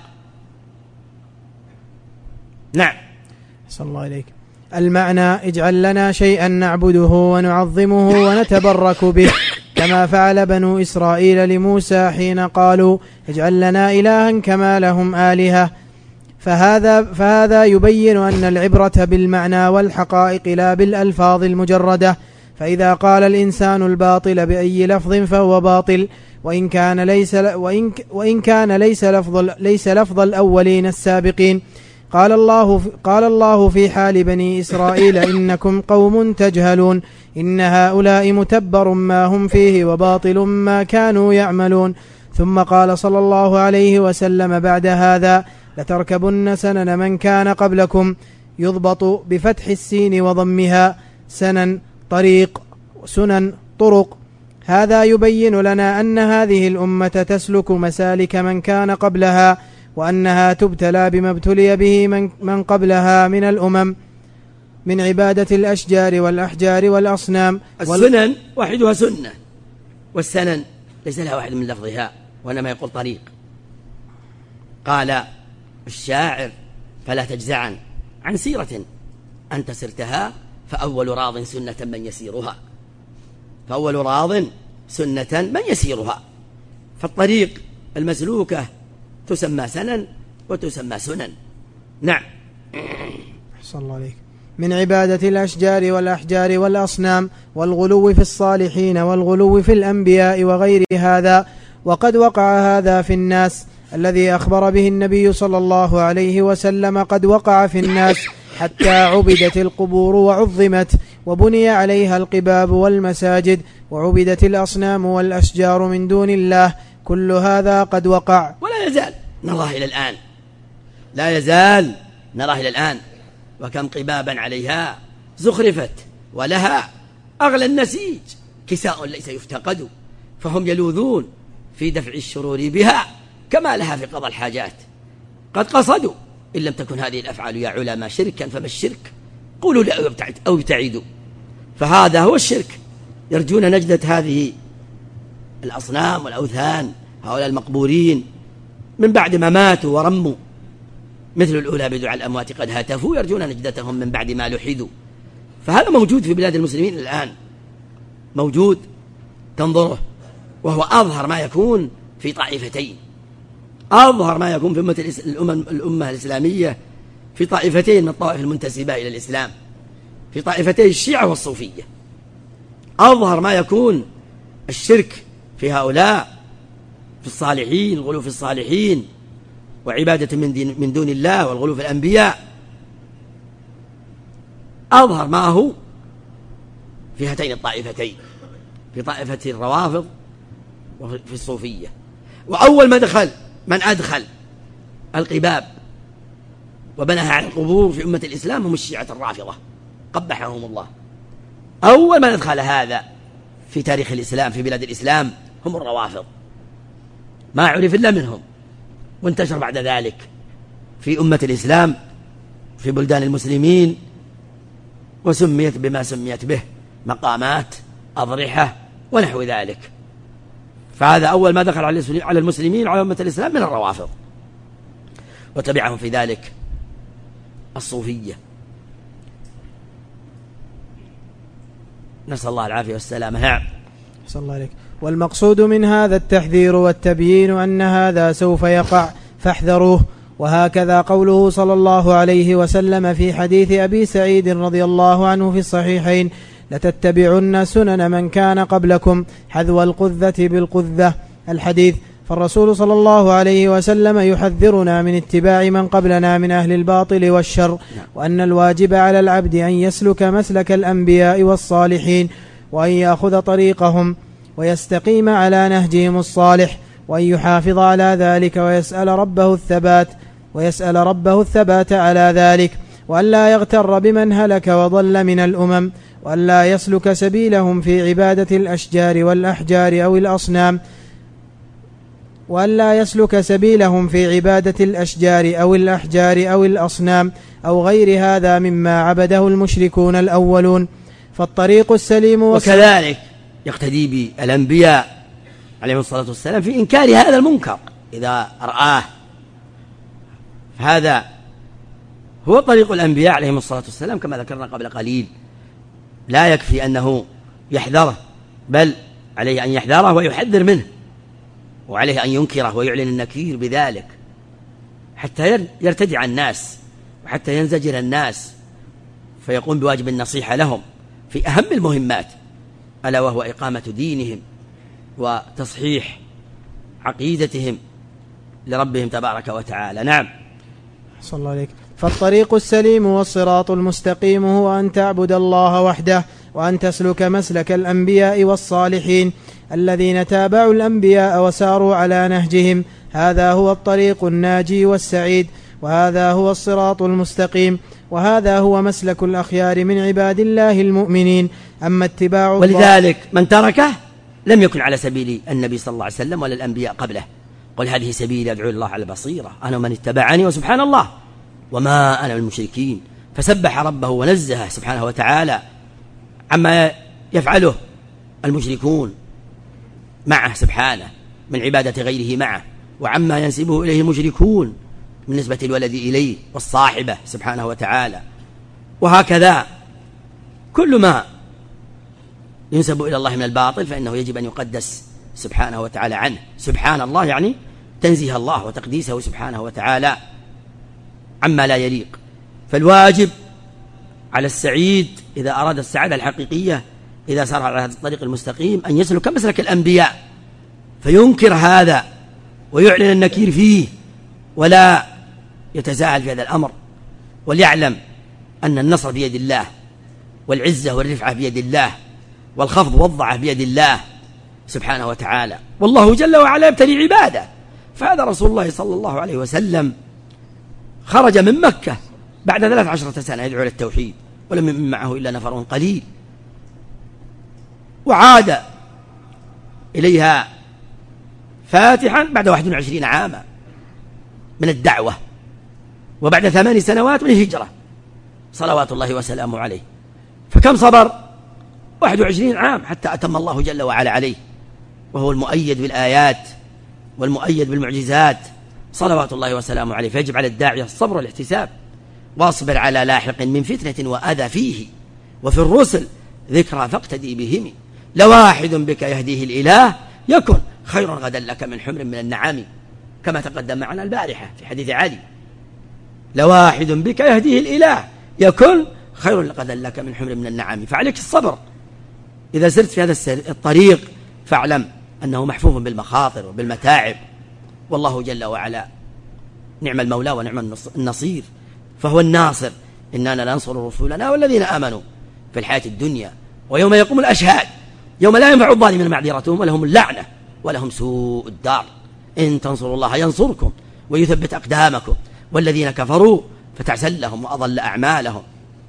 نعم. صلى الله عليك. المعنى اجعل لنا شيئا نعبده ونعظمه ونتبرك به، كما فعل بنو إسرائيل لموسى حين قالوا اجعل لنا إلها كما لهم آلهة. فهذا, فهذا يبين أن العبرة بالمعنى والحقائق لا بالألفاظ المجردة. فإذا قال الإنسان الباطل بأي لفظ فهو باطل، وإن كان ليس, وإن وإن كان ليس لفظ, ليس لفظ الأولين السابقين. قال الله, قال الله في حال بني إسرائيل إنكم قوم تجهلون، إن هؤلاء متبر ما هم فيه وباطل ما كانوا يعملون. ثم قال صلى الله عليه وسلم بعد هذا لتركبن سنن من كان قبلكم، يضبط بفتح السين وضمها، سنن طريق، سنن طرق. هذا يبين لنا أن هذه الأمة تسلك مسالك من كان قبلها، وأنها تبتلى بما ابتلي به من, من قبلها من الأمم من عبادة الأشجار والأحجار والأصنام. السنن واحدها سنة، والسنن ليس لها واحد من لفظها، وإنما يقول طريق. قال الشاعر فلا تجزعا عن سيرة أنت سرتها، فأول راض سنة من يسيرها. فأول راض سنة من يسيرها، فالطريق المسلوكة تسمى سنن وتسمى سنن. نعم. أحسن الله عليك. من عبادة الأشجار والأحجار والأصنام والغلو في الصالحين والغلو في الأنبياء وغير هذا، وقد وقع هذا في الناس الذي أخبر به النبي صلى الله عليه وسلم قد وقع في الناس، حتى عبدت القبور وعظمت وبني عليها القباب والمساجد وعبدت الأصنام والأشجار من دون الله، كل هذا قد وقع ولا يزال نراه إلى الآن، لا يزال نراه إلى الآن. وكم قبابا عليها زخرفت ولها أغلى النسيج كساء ليس يفتقد، فهم يلوذون في دفع الشرور بها كما لها في قضاء الحاجات. قد قصدوا إن لم تكن هذه الأفعال يا علماء شركا فما الشرك، قولوا لا أو ابتعدوا. فهذا هو الشرك، يرجون نجدة هذه الأصنام والأوثان، هؤلاء المقبورين من بعد ما ماتوا ورموا، مثل الأولى بدعاء الأموات قد هتفوا، يرجون نجدتهم من بعد ما لحدوا. فهذا موجود في بلاد المسلمين الآن، موجود تنظره، وهو أظهر ما يكون في طائفتين، أظهر ما يكون في أمة الأمة, الأمة الإسلامية في طائفتين من الطوائف المنتسبة إلى الإسلام، في طائفتي الشيعة والصوفية. أظهر ما يكون الشرك في هؤلاء في الصالحين، الغلو في الصالحين وعبادة من, دين من دون الله والغلو في الأنبياء، أظهر ما هو في هاتين الطائفتين، في طائفة الروافض وفي الصوفية. وأول ما دخل من أدخل القباب وبناها على القبور في أمة الإسلام هم الشيعة الرافضة قبحهم الله. أول ما ندخل هذا في تاريخ الإسلام في بلاد الإسلام هم الروافض، ما عرف إلا منهم، وانتشر بعد ذلك في أمة الإسلام في بلدان المسلمين، وسميت بما سميت به مقامات، أضرحة ونحو ذلك. فهذا أول ما دخل على المسلمين على أمة الإسلام من الروافض، وتبعهم في ذلك الصوفية، نسأل الله العافية والسلامة. نعم. نسأل الله عليك. والمقصود من هذا التحذير والتبيين أن هذا سوف يقع فاحذروه. وهكذا قوله صلى الله عليه وسلم في حديث أبي سعيد رضي الله عنه في الصحيحين: لتتبعن سنن من كان قبلكم حذو القذة بالقذة، الحديث. فالرسول صلى الله عليه وسلم يحذرنا من اتباع من قبلنا من أهل الباطل والشر، وأن الواجب على العبد أن يسلك مسلك الأنبياء والصالحين، وأن يأخذ طريقهم ويستقيم على نهجهم الصالح، وأن يحافظ على ذلك ويسأل ربه الثبات ويسأل ربه الثبات على ذلك، وأن لا يغتر بمن هلك وضل من الأمم، وأن لا يسلك سبيلهم في عبادة الأشجار والأحجار أو الأصنام وأن لا يسلك سبيلهم في عبادة الأشجار أو الأحجار أو الأصنام أو غير هذا مما عبده المشركون الأولون. فالطريق السليم وكذلك يقتدي بالأنبياء عليهم الصلاة والسلام في إنكار هذا المنكر إذا رآه. هذا هو طريق الأنبياء عليهم الصلاة والسلام كما ذكرنا قبل قليل. لا يكفي أنه يحذره، بل عليه أن يحذره ويحذر منه، وعليه أن ينكره ويعلن النكير بذلك حتى يرتدع الناس وحتى ينزجر الناس، فيقوم بواجب النصيحة لهم في أهم المهمات، ألا وهو إقامة دينهم وتصحيح عقيدتهم لربهم تبارك وتعالى. نعم. صلى الله عليك. فالطريق السليم والصراط المستقيم هو أن تعبد الله وحده، وأن تسلك مسلك الأنبياء والصالحين الذين تابعوا الأنبياء وساروا على نهجهم، هذا هو الطريق الناجي والسعيد، وهذا هو الصراط المستقيم، وهذا هو مسلك الأخيار من عباد الله المؤمنين. أما اتباع الله، ولذلك من تركه لم يكن على سبيل النبي صلى الله عليه وسلم ولا الأنبياء قبله. قل هذه سبيلي أدعو الله على بصيرة أنا ومن اتبعني وسبحان الله وما أنا من المشركين. فسبح ربه ونزه سبحانه وتعالى عما يفعله المشركون معه سبحانه من عبادة غيره معه، وعما ينسبه إليه المشركون من نسبة الولد إليه والصاحبة سبحانه وتعالى. وهكذا كل ما ينسب إلى الله من الباطل فإنه يجب أن يقدس سبحانه وتعالى عنه. سبحان الله يعني تنزيه الله وتقديسه سبحانه وتعالى عما لا يليق. فالواجب على السعيد إذا أراد السعادة الحقيقية إذا سار على هذا الطريق المستقيم أن يسلك مسلك الأنبياء فينكر هذا ويعلن النكير فيه ولا يتساهل في هذا الأمر، وليعلم أن النصر بيد الله والعزة والرفعة بيد الله والخفض والضعف بيد الله سبحانه وتعالى، والله جل وعلا يبتلي عباده. فهذا رسول الله صلى الله عليه وسلم خرج من مكة بعد ثلاث عشرة سنة يدعو إلى التوحيد ولم يؤمن معه إلا نفر قليل، وعاد إليها فاتحا بعد واحد وعشرين عاما من الدعوة وبعد ثمان سنوات من الهجرة صلوات الله وسلامه عليه. فكم صبر؟ واحد وعشرين عام حتى أتم الله جل وعلا عليه، وهو المؤيد بالآيات والمؤيد بالمعجزات صلوات الله وسلامه عليه. فيجب على الداعية الصبر والاحتساب، واصبر على لاحق من فتنة وأذى فيه، وفي الرسل ذكرى فاقتدي بهم، لواحد بك يهديه الإله يكن خيرا غدا لك من حمر من النعم، كما تقدم معنا البارحة في حديث علي، لواحد بك يهديه الإله يكن خير غدا لك من حمر من النعم. فعليك الصبر إذا سرت في هذا الطريق، فاعلم أنه محفوف بالمخاطر وبالمتاعب، والله جل وعلا نعم المولى ونعم النصير، فهو الناصر. إننا لننصر رسولنا والذين آمنوا في الحياة الدنيا ويوم يقوم الأشهاد، يوم لا ينفع الظالمين معذرتهم ولهم اللعنة ولهم سوء الدار. إن تنصروا الله ينصركم ويثبت أقدامكم، والذين كفروا فتعسل لهم وأضل أعمالهم.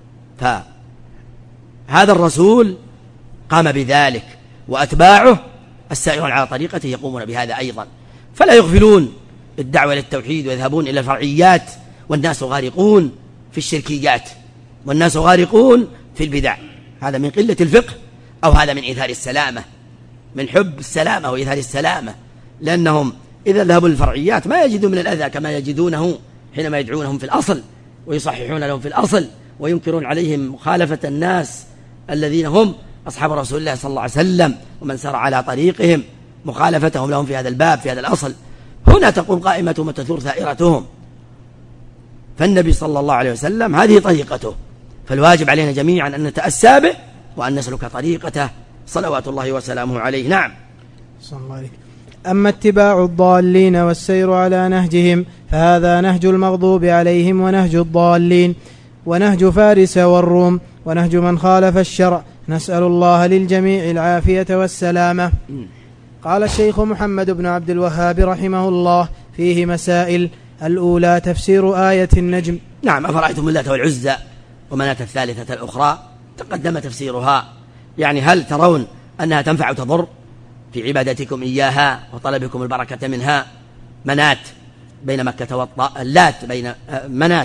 فهذا الرسول قام بذلك، وأتباعه السائرون على طريقته يقومون بهذا أيضا، فلا يغفلون الدعوة للتوحيد ويذهبون إلى الفرعيات، والناس غارقون في الشركيات والناس غارقون في البدع. هذا من قلة الفقه، أو هذا من إيثار السلامة، من حب السلامة وإيثار السلامة، لأنهم إذا ذهبوا للفرعيات ما يجدون من الأذى كما يجدونه حينما يدعونهم في الأصل ويصححون لهم في الأصل وينكرون عليهم مخالفة الناس الذين هم أصحاب رسول الله صلى الله عليه وسلم ومن سار على طريقهم، مخالفتهم لهم في هذا الباب في هذا الأصل. هنا تقوم قائمتهم وتثور ثائرتهم. فالنبي صلى الله عليه وسلم هذه طريقته، فالواجب علينا جميعا أن نتأسى به وأن نسلك طريقته صلوات الله وسلامه عليه. نعم. صلى الله عليه. أما اتباع الضالين والسير على نهجهم فهذا نهج المغضوب عليهم ونهج الضالين، ونهج فارس والروم، ونهج من خالف الشرع. نسأل الله للجميع العافية والسلامة. قال الشيخ محمد بن عبد الوهاب رحمه الله فيه مسائل. الأولى تفسير آية النجم. نعم. أفرأيتم اللات والعزى ومناة الثالثة الأخرى، تقدم تفسيرها. يعني هل ترون أنها تنفع وتضر في عبادتكم إياها وطلبكم البركة منها؟ منات بين مكة والطائف، اللات بين منات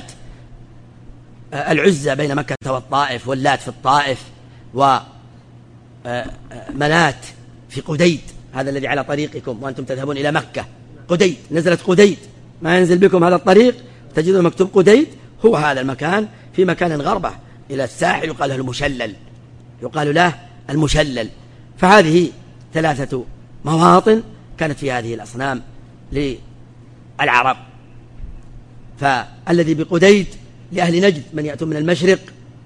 العزى بين مكة والطائف، واللات في الطائف، ومنات في قديد، هذا الذي على طريقكم وأنتم تذهبون إلى مكة. قديد، نزلت قديد، ما ينزل بكم هذا الطريق تجدون مكتوب قديد، هو هذا المكان في مكان غربة إلى الساحل يقال له المشلل، يقال له المشلل. فهذه ثلاثة مواطن كانت في هذه الأصنام للعرب. فالذي بقديد لأهل نجد من يأتون من المشرق،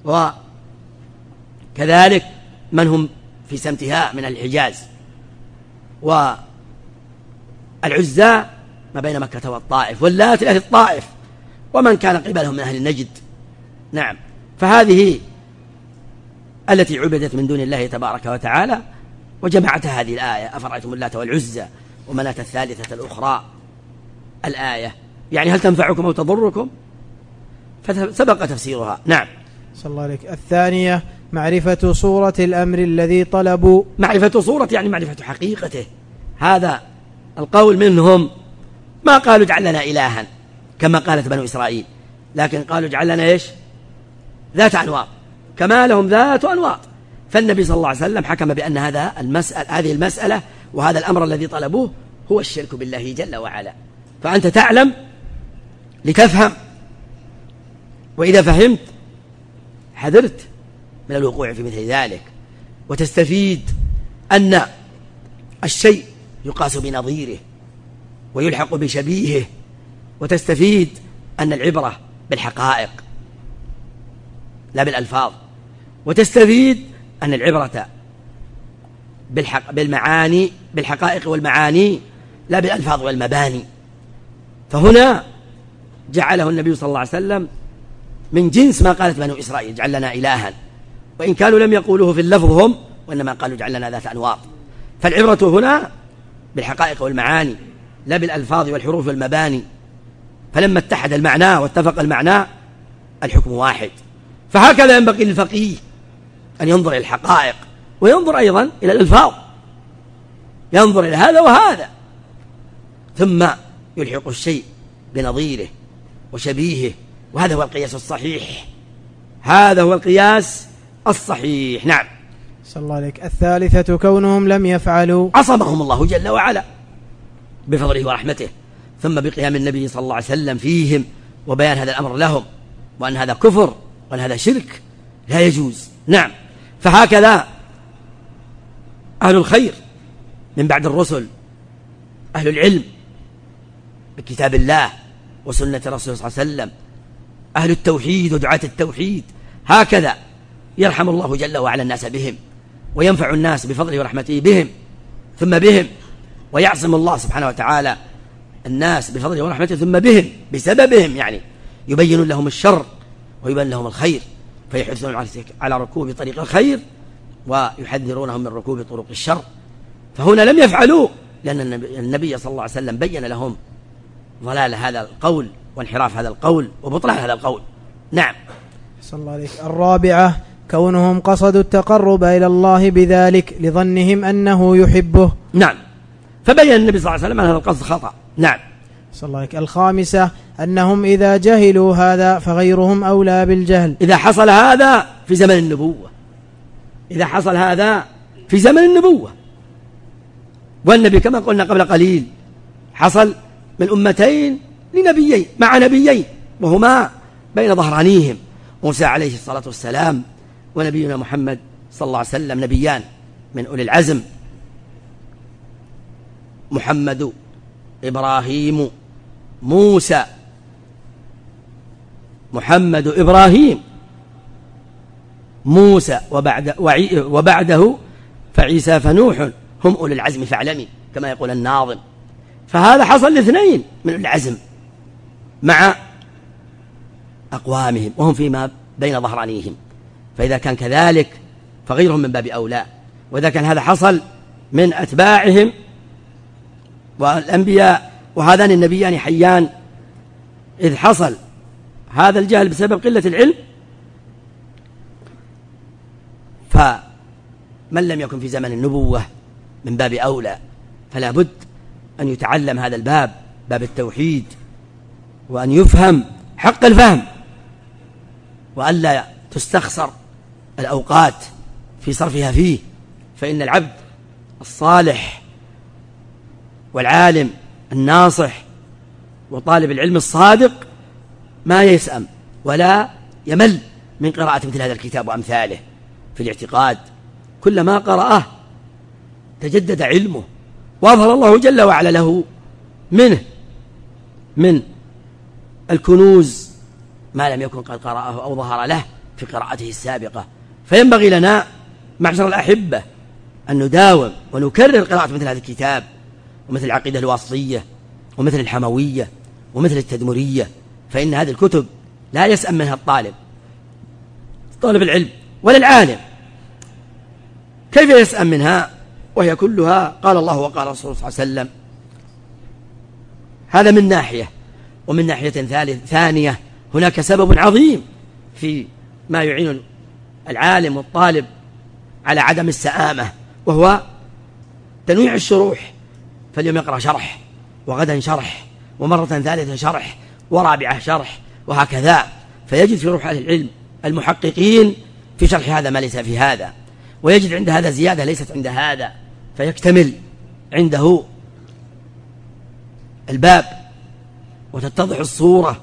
وكذلك من هم في سمتها من الحجاز. والعزى ما بين مكة والطائف، واللات لأهل الطائف ومن كان قبلهم من أهل نجد. نعم. فهذه التي عبدت من دون الله تبارك وتعالى، وجمعتها هذه الآية: أفرأيتم اللات والعزى ومناة الثالثة الأخرى. الآية يعني هل تنفعكم أو تضركم؟ فسبق تفسيرها. نعم. صلى الله عليك. الثانية معرفة صورة الأمر الذي طلبوا. معرفة صورة يعني معرفة حقيقته. هذا القول منهم، ما قالوا اجعل لنا إلها كما قالت بنو إسرائيل، لكن قالوا اجعل لنا إيش؟ ذات أنواط، كما لهم ذات أنواط. فالنبي صلى الله عليه وسلم حكم بأن هذا المسألة هذه المسألة وهذا الأمر الذي طلبوه هو الشرك بالله جل وعلا. فأنت تعلم لتفهم، وإذا فهمت حذرت من الوقوع في مثل ذلك. وتستفيد أن الشيء يقاس بنظيره ويلحق بشبيهه، وتستفيد أن العبرة بالحقائق لا بالألفاظ، وتستفيد أن العبرة بالحق بالمعاني بالحقائق والمعاني لا بالألفاظ والمباني. فهنا جعله النبي صلى الله عليه وسلم من جنس ما قالت بنو إسرائيل اجعل لنا إلها، وإن كانوا لم يقولوه في اللفظ هم، وإنما قالوا اجعل لنا ذات أنواط. فالعبرة هنا بالحقائق والمعاني لا بالألفاظ والحروف والمباني. فلما اتحد المعنى واتفق المعنى الحكم واحد. فهكذا ينبغي للفقيه أن ينظر إلى الحقائق وينظر أيضا إلى الألفاظ، ينظر إلى هذا وهذا، ثم يلحق الشيء بنظيره وشبيهه، وهذا هو القياس الصحيح، هذا هو القياس الصحيح. نعم. صلى الله عليك. الثالثة كونهم لم يفعلوا، عصمهم الله جل وعلا بفضله ورحمته، ثم بقيام النبي صلى الله عليه وسلم فيهم وبيان هذا الأمر لهم، وأن هذا كفر وأن هذا شرك لا يجوز. نعم. فهكذا أهل الخير من بعد الرسل، أهل العلم بكتاب الله وسنة رسوله صلى الله عليه وسلم، أهل التوحيد ودعاة التوحيد، هكذا يرحم الله جل وعلا الناس بهم، وينفع الناس بفضله ورحمته بهم ثم بهم، ويعصم الله سبحانه وتعالى الناس بفضله ورحمته ثم بهم، بسببهم، يعني يبين لهم الشر ويبين لهم الخير، فيحثون على ركوب طريق الخير ويحذرونهم من ركوب طرق الشر. فهنا لم يفعلوا لأن النبي صلى الله عليه وسلم بين لهم ضلال هذا القول وانحراف هذا القول وبطلان هذا القول. نعم. صلى الله عليك. الرابعة كونهم قصدوا التقرب إلى الله بذلك لظنهم أنه يحبه. نعم. فبين النبي صلى الله عليه وسلم أن هذا القصد خطأ. نعم. صلى الله عليك. الخامسة أنهم إذا جهلوا هذا فغيرهم أولى بالجهل. إذا حصل هذا في زمن النبوة، إذا حصل هذا في زمن النبوة، والنبي كما قلنا قبل قليل حصل من أمتين لنبيين مع نبيين، وهما بين ظهرانيهم موسى عليه الصلاة والسلام ونبينا محمد صلى الله عليه وسلم، نبيان من أولي العزم، محمد إبراهيم موسى، محمد إبراهيم موسى وبعد وبعده فعيسى فنوح، هم أولي العزم فاعلمي كما يقول الناظم. فهذا حصل لاثنين من العزم مع أقوامهم وهم فيما بين ظهرانيهم، فإذا كان كذلك فغيرهم من باب أولى. وإذا كان هذا حصل من أتباعهم والأنبياء وهذان النبيان حيان، إذ حصل هذا الجهل بسبب قلة العلم، فمن لم يكن في زمن النبوة من باب أولى، فلا بد أن يتعلم هذا الباب، باب التوحيد، وأن يفهم حق الفهم، وألا تستخسر الأوقات في صرفها فيه. فإن العبد الصالح والعالم الناصح وطالب العلم الصادق ما يسأم ولا يمل من قراءة مثل هذا الكتاب وأمثاله في الاعتقاد. كلما قرأه تجدد علمه وأظهر الله جل وعلا له منه من الكنوز ما لم يكن قد قرأه أو ظهر له في قراءته السابقة. فينبغي لنا معشر الأحبة أن نداوم ونكرر قراءة مثل هذا الكتاب، ومثل العقيدة الواسطية، ومثل الحموية، ومثل التدمرية، فإن هذه الكتب لا يسأم منها الطالب طالب العلم ولا العالم. كيف يسأم منها وهي كلها قال الله وقال رسوله صلى الله عليه وسلم؟ هذا من ناحية. ومن ناحية ثالث ثانية هناك سبب عظيم في ما يعين العالم والطالب على عدم السآمة، وهو تنويع الشروح. فاليوم يقرأ شرح، وغدا شرح، ومرة ثالثة شرح، ورابعة شرح، وهكذا. فيجد في روح أهل العلم المحققين في شرح هذا ما ليس في هذا، ويجد عند هذا زيادة ليست عند هذا، فيكتمل عنده الباب وتتضح الصورة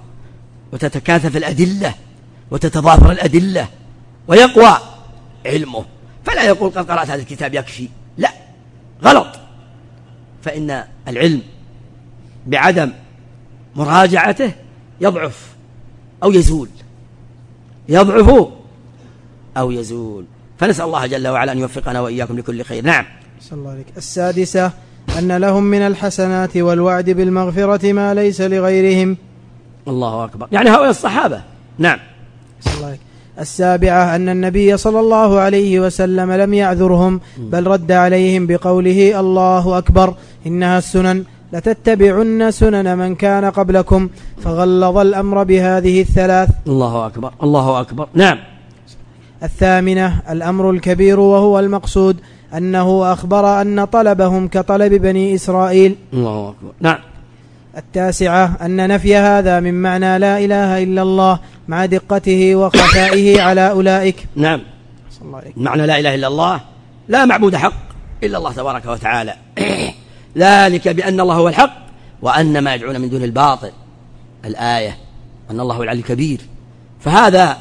وتتكاثف الأدلة وتتضافر الأدلة ويقوى علمه. فلا يقول قد قرأت هذا الكتاب يكفي، لا، غلط. فإن العلم بعدم مراجعته يضعف أو يزول، يضعف أو يزول. فنسأل الله جل وعلا أن يوفقنا وإياكم لكل خير. نعم. صلى الله عليك. السادسة أن لهم من الحسنات والوعد بالمغفرة ما ليس لغيرهم. الله أكبر، يعني هؤلاء الصحابة. نعم. صلى الله عليك. السابعة أن النبي صلى الله عليه وسلم لم يعذرهم، بل رد عليهم بقوله الله أكبر إنها السنن لتتبعن سنن من كان قبلكم، فغلظ الأمر بهذه الثلاث. الله أكبر، الله أكبر. نعم. الثامنة الأمر الكبير وهو المقصود، أنه أخبر أن طلبهم كطلب بني إسرائيل. الله أكبر. نعم. التاسعة أن نفي هذا من معنى لا إله إلا الله مع دقته وخفائه على أولئك. نعم. صلى الله عليه. معنى لا إله إلا الله لا معبود حق إلا الله تبارك وتعالى، ذلك بأن الله هو الحق وأن ما يدعون من دون الباطل. الآية أن الله هو العلي الكبير. فهذا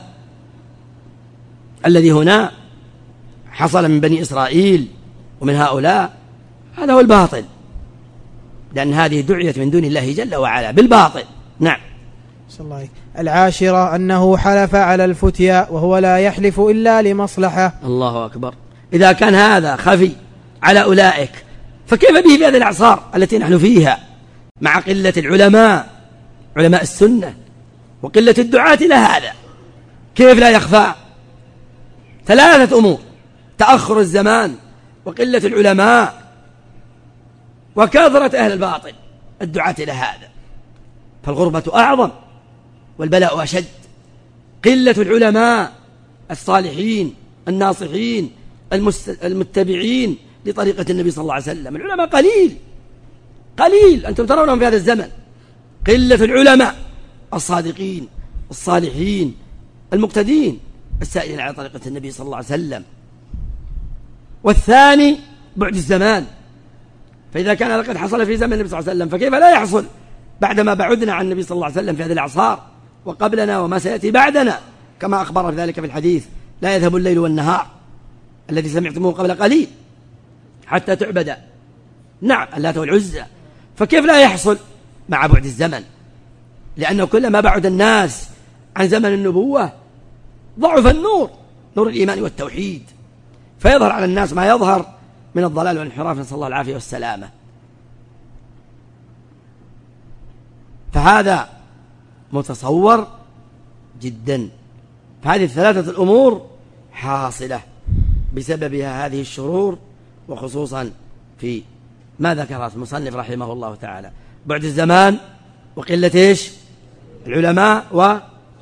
الذي هنا حصل من بني إسرائيل ومن هؤلاء هذا هو الباطل، لأن هذه دعيت من دون الله جل وعلا بالباطل. نعم. صلى الله عليه. العاشرة أنه حلف على الفتيا وهو لا يحلف إلا لمصلحة. الله أكبر. إذا كان هذا خفي على أولئك فكيف به في هذه الأعصار التي نحن فيها مع قلة العلماء علماء السنة وقلة الدعاة إلى هذا؟ كيف لا يخفى؟ ثلاثة أمور: تأخر الزمان، وقلة العلماء، وكثرة أهل الباطل الدعاة إلى هذا. فالغربة أعظم والبلاء أشد. قلة العلماء الصالحين الناصحين المتبعين لطريقة النبي صلى الله عليه وسلم، العلماء قليل قليل، أنتم ترونهم في هذا الزمن. قلة العلماء الصادقين الصالحين المقتدين السائلين على طريقة النبي صلى الله عليه وسلم. والثاني بعد الزمان، فإذا كان لقد حصل في زمن النبي صلى الله عليه وسلم فكيف لا يحصل بعدما بعدنا عن النبي صلى الله عليه وسلم في هذه الأعصار وقبلنا وما سيأتي بعدنا، كما أخبر ذلك في الحديث: لا يذهب الليل والنهار الذي سمعتموه قبل قليل حتى تعبد نعم اللات والعزى. فكيف لا يحصل مع بعد الزمن؟ لأنه كلما بعد الناس عن زمن النبوة ضعف النور، نور الإيمان والتوحيد، فيظهر على الناس ما يظهر من الضلال والانحراف، نسأل الله العافية والسلامة. فهذا متصور جدا. فهذه الثلاثة الأمور حاصلة بسببها هذه الشرور، وخصوصا في ما ذكرت المصنف رحمه الله تعالى: بعد الزمان، وقلة إيش؟ العلماء، و...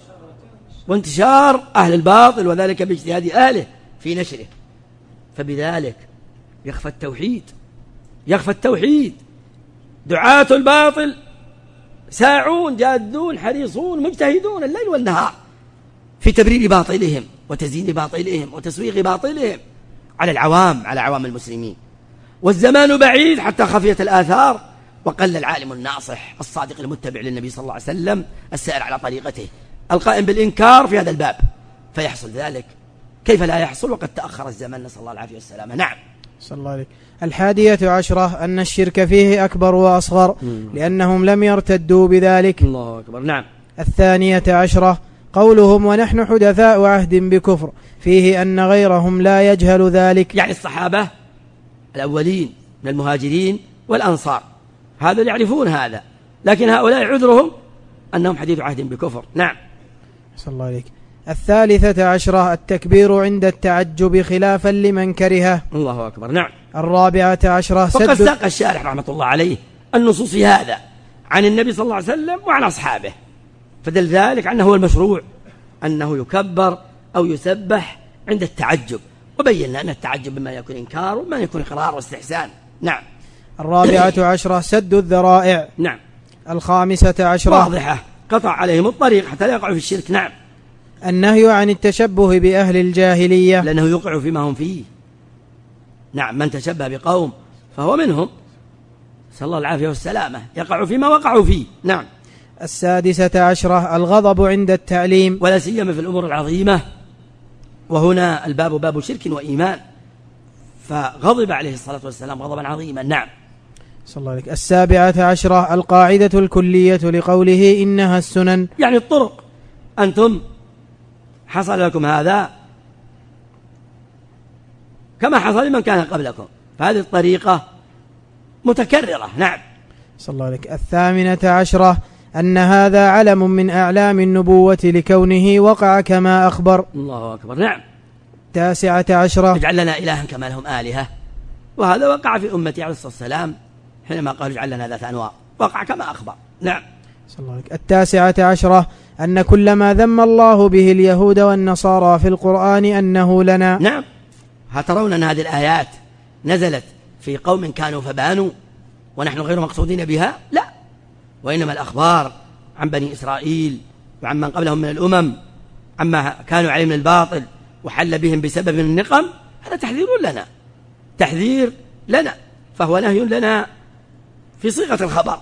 وانتشار أهل الباطل، وذلك باجتهاد أهله في نشره. فبذلك يخفى التوحيد، يخفى التوحيد. دعاة الباطل ساعون جادون حريصون مجتهدون الليل والنهار في تبرير باطلهم وتزيين باطلهم وتسويغ باطلهم على العوام، على عوام المسلمين. والزمان بعيد حتى خفيت الآثار، وقل العالم الناصح الصادق المتبع للنبي صلى الله عليه وسلم السائر على طريقته القائم بالإنكار في هذا الباب. فيحصل ذلك، كيف لا يحصل وقد تأخر الزمان، نسأل الله العافية والسلامة. نعم. صلى الله عليه. الحادية عشرة أن الشرك فيه أكبر وأصغر، لأنهم لم يرتدوا بذلك. الله أكبر. نعم. الثانية عشرة قولهم ونحن حدثاء عهد بكفر، فيه أن غيرهم لا يجهل ذلك، يعني الصحابة الأولين من المهاجرين والأنصار هذا يعرفون هذا، لكن هؤلاء عذرهم أنهم حديث عهد بكفر. نعم. صلى الله عليك. الثالثة عشرة التكبير عند التعجب خلافا لمن كرهه. الله أكبر. نعم. الرابعة عشرة وقد ساق الشارح رحمة الله عليه النصوص في هذا عن النبي صلى الله عليه وسلم وعن أصحابه، فدل ذلك أنه هو المشروع أنه يكبر أو يسبح عند التعجب، وبينا أن التعجب بما يكون إنكار وما يكون إقرار واستحسان. نعم. الرابعة عشرة سد الذرائع. نعم. الخامسة عشرة واضحة، قطع عليهم الطريق حتى لا يقعوا في الشرك. نعم. النهي عن التشبه بأهل الجاهلية، لأنه يقع فيما هم فيه. نعم. من تشبه بقوم فهو منهم، صلى الله العافية والسلامة، يقع فيما وقعوا فيه. نعم. السادسة عشرة الغضب عند التعليم، ولا سيما في الأمور العظيمة، وهنا الباب باب شرك وإيمان، فغضب عليه الصلاة والسلام غضبا عظيما. نعم. صلى الله عليك. السابعة عشرة القاعدة الكلية لقوله إنها السنن، يعني الطرق. أنتم حصل لكم هذا كما حصل لمن كان قبلكم، فهذه الطريقة متكررة. نعم. صلى الله عليك. الثامنة عشرة أن هذا علم من أعلام النبوة لكونه وقع كما أخبر. الله أكبر. نعم. التاسعة عشرة اجعل لنا إلها كما لهم آلهة، وهذا وقع في أمتي عليه الصلاة والسلام حينما قالوا اجعل لنا ذات أنواع، وقع كما أخبر. نعم. صلى الله عليك. التاسعة عشرة أن كل ما ذم الله به اليهود والنصارى في القرآن أنه لنا. نعم. هترون أن هذه الآيات نزلت في قوم كانوا فبانوا ونحن غير مقصودين بها؟ لا، وإنما الأخبار عن بني إسرائيل وعن من قبلهم من الأمم عما كانوا عليه من الباطل وحل بهم بسبب النقم، هذا تحذير لنا، تحذير لنا، فهو نهي لنا في صيغة الخبر،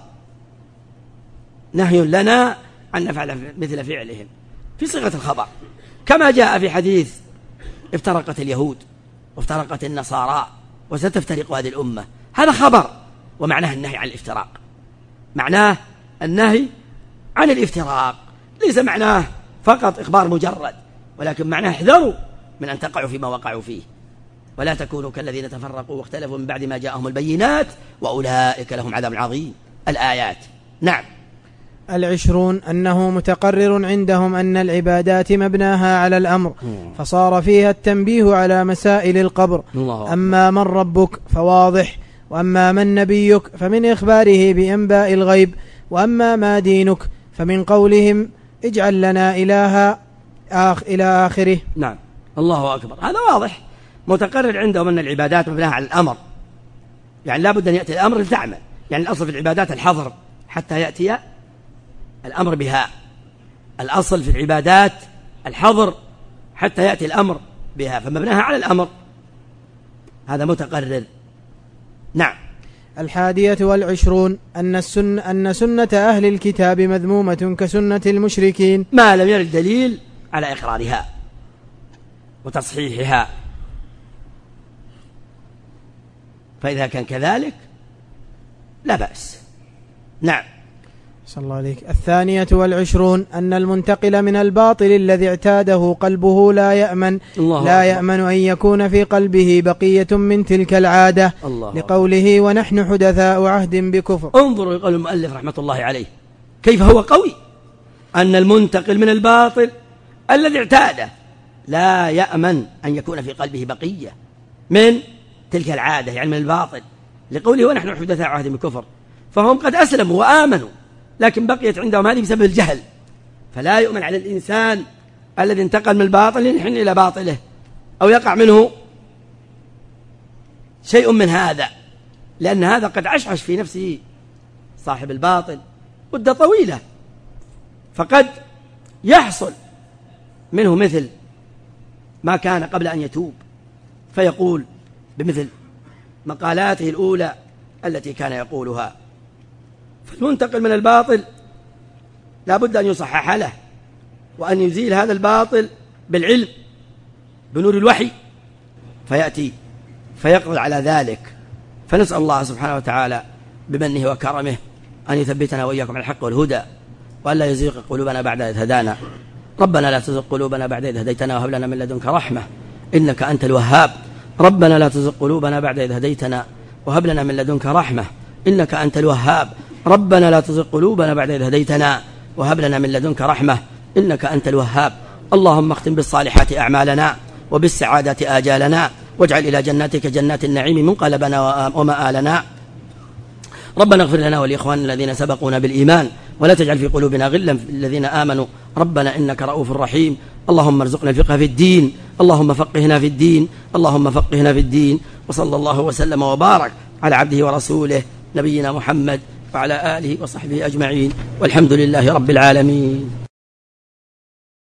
نهي لنا أن نفعل مثل فعلهم في صيغة الخبر، كما جاء في حديث افترقت اليهود وافترقت النصارى وستفترق هذه الأمة، هذا خبر ومعناه النهي عن الافتراق، معناه النهي عن الافتراق، ليس معناه فقط إخبار مجرد، ولكن معناه احذروا من أن تقعوا فيما وقعوا فيه، ولا تكونوا كالذين تفرقوا واختلفوا من بعد ما جاءهم البينات وأولئك لهم عذاب عظيم. الآيات. نعم. العشرون أنه متقرر عندهم أن العبادات مبناها على الأمر، فصار فيها التنبيه على مسائل القبر. أما من ربك فواضح، وأما من نبيك فمن إخباره بأنباء الغيب، وأما ما دينك فمن قولهم اجعل لنا إلها آخ إلى آخره. نعم. الله أكبر. هذا واضح، متقرر عندهم أن العبادات مبناها على الأمر، يعني لا بد أن يأتي الأمر لتعمل، يعني الأصل في العبادات الحظر حتى يأتي الأمر بها، الأصل في العبادات الحظر حتى يأتي الأمر بها، فمبناها على الأمر، هذا متقرر. نعم. الحادية والعشرون أن, السن أن سنة أهل الكتاب مذمومة كسنة المشركين ما لم يرد دليل على إقرارها وتصحيحها، فإذا كان كذلك لا بأس. نعم. صلى الله عليك. الثانية والعشرون أن المنتقل من الباطل الذي اعتاده قلبه لا يأمن لا يأمن أن يكون في قلبه بقية من تلك العادة، لقوله ونحن حدثاء عهد بكفر. انظروا لقول المؤلف رحمة الله عليه كيف هو قوي، أن المنتقل من الباطل الذي اعتاده لا يأمن أن يكون في قلبه بقية من تلك العادة، يعني من الباطل، لقوله ونحن حدثاء عهد بكفر، فهم قد أسلموا وآمنوا لكن بقيت عندهم هذه بسبب الجهل، فلا يؤمن على الإنسان الذي انتقل من الباطل ينحن إلى باطله أو يقع منه شيء من هذا، لأن هذا قد عشعش في نفسه صاحب الباطل مدة طويلة، فقد يحصل منه مثل ما كان قبل أن يتوب، فيقول بمثل مقالاته الأولى التي كان يقولها. فالمنتقل من الباطل لا بد أن يصحح له وأن يزيل هذا الباطل بالعلم بنور الوحي، فيأتي فيقضي على ذلك. فنسأل الله سبحانه وتعالى بمنه وكرمه أن يثبتنا وإياكم على الحق والهدى، وأن لا يزيغ قلوبنا بعد إذ هدانا. ربنا لا تزغ قلوبنا بعد إذ هديتنا وهب لنا من لدنك رحمة إنك أنت الوهاب. ربنا لا تزغ قلوبنا بعد إذ هديتنا وهب لنا من لدنك رحمة إنك أنت الوهاب. ربنا لا تزغ قلوبنا بعد إذ هديتنا وهب لنا من لدنك رحمة إنك أنت الوهاب. اللهم اختم بالصالحات أعمالنا وبالسعادة آجالنا، واجعل إلى جناتك جنات النعيم منقلبنا ومآلنا. ربنا اغفر لنا ولإخواننا الذين سبقونا بالإيمان، ولا تجعل في قلوبنا غلا للذين آمنوا ربنا إنك رؤوف رحيم. اللهم ارزقنا الفقه في الدين، اللهم فقهنا في الدين، اللهم فقهنا في الدين. وصلى الله وسلم وبارك على عبده ورسوله نبينا محمد وعلى آله وصحبه أجمعين، والحمد لله رب العالمين.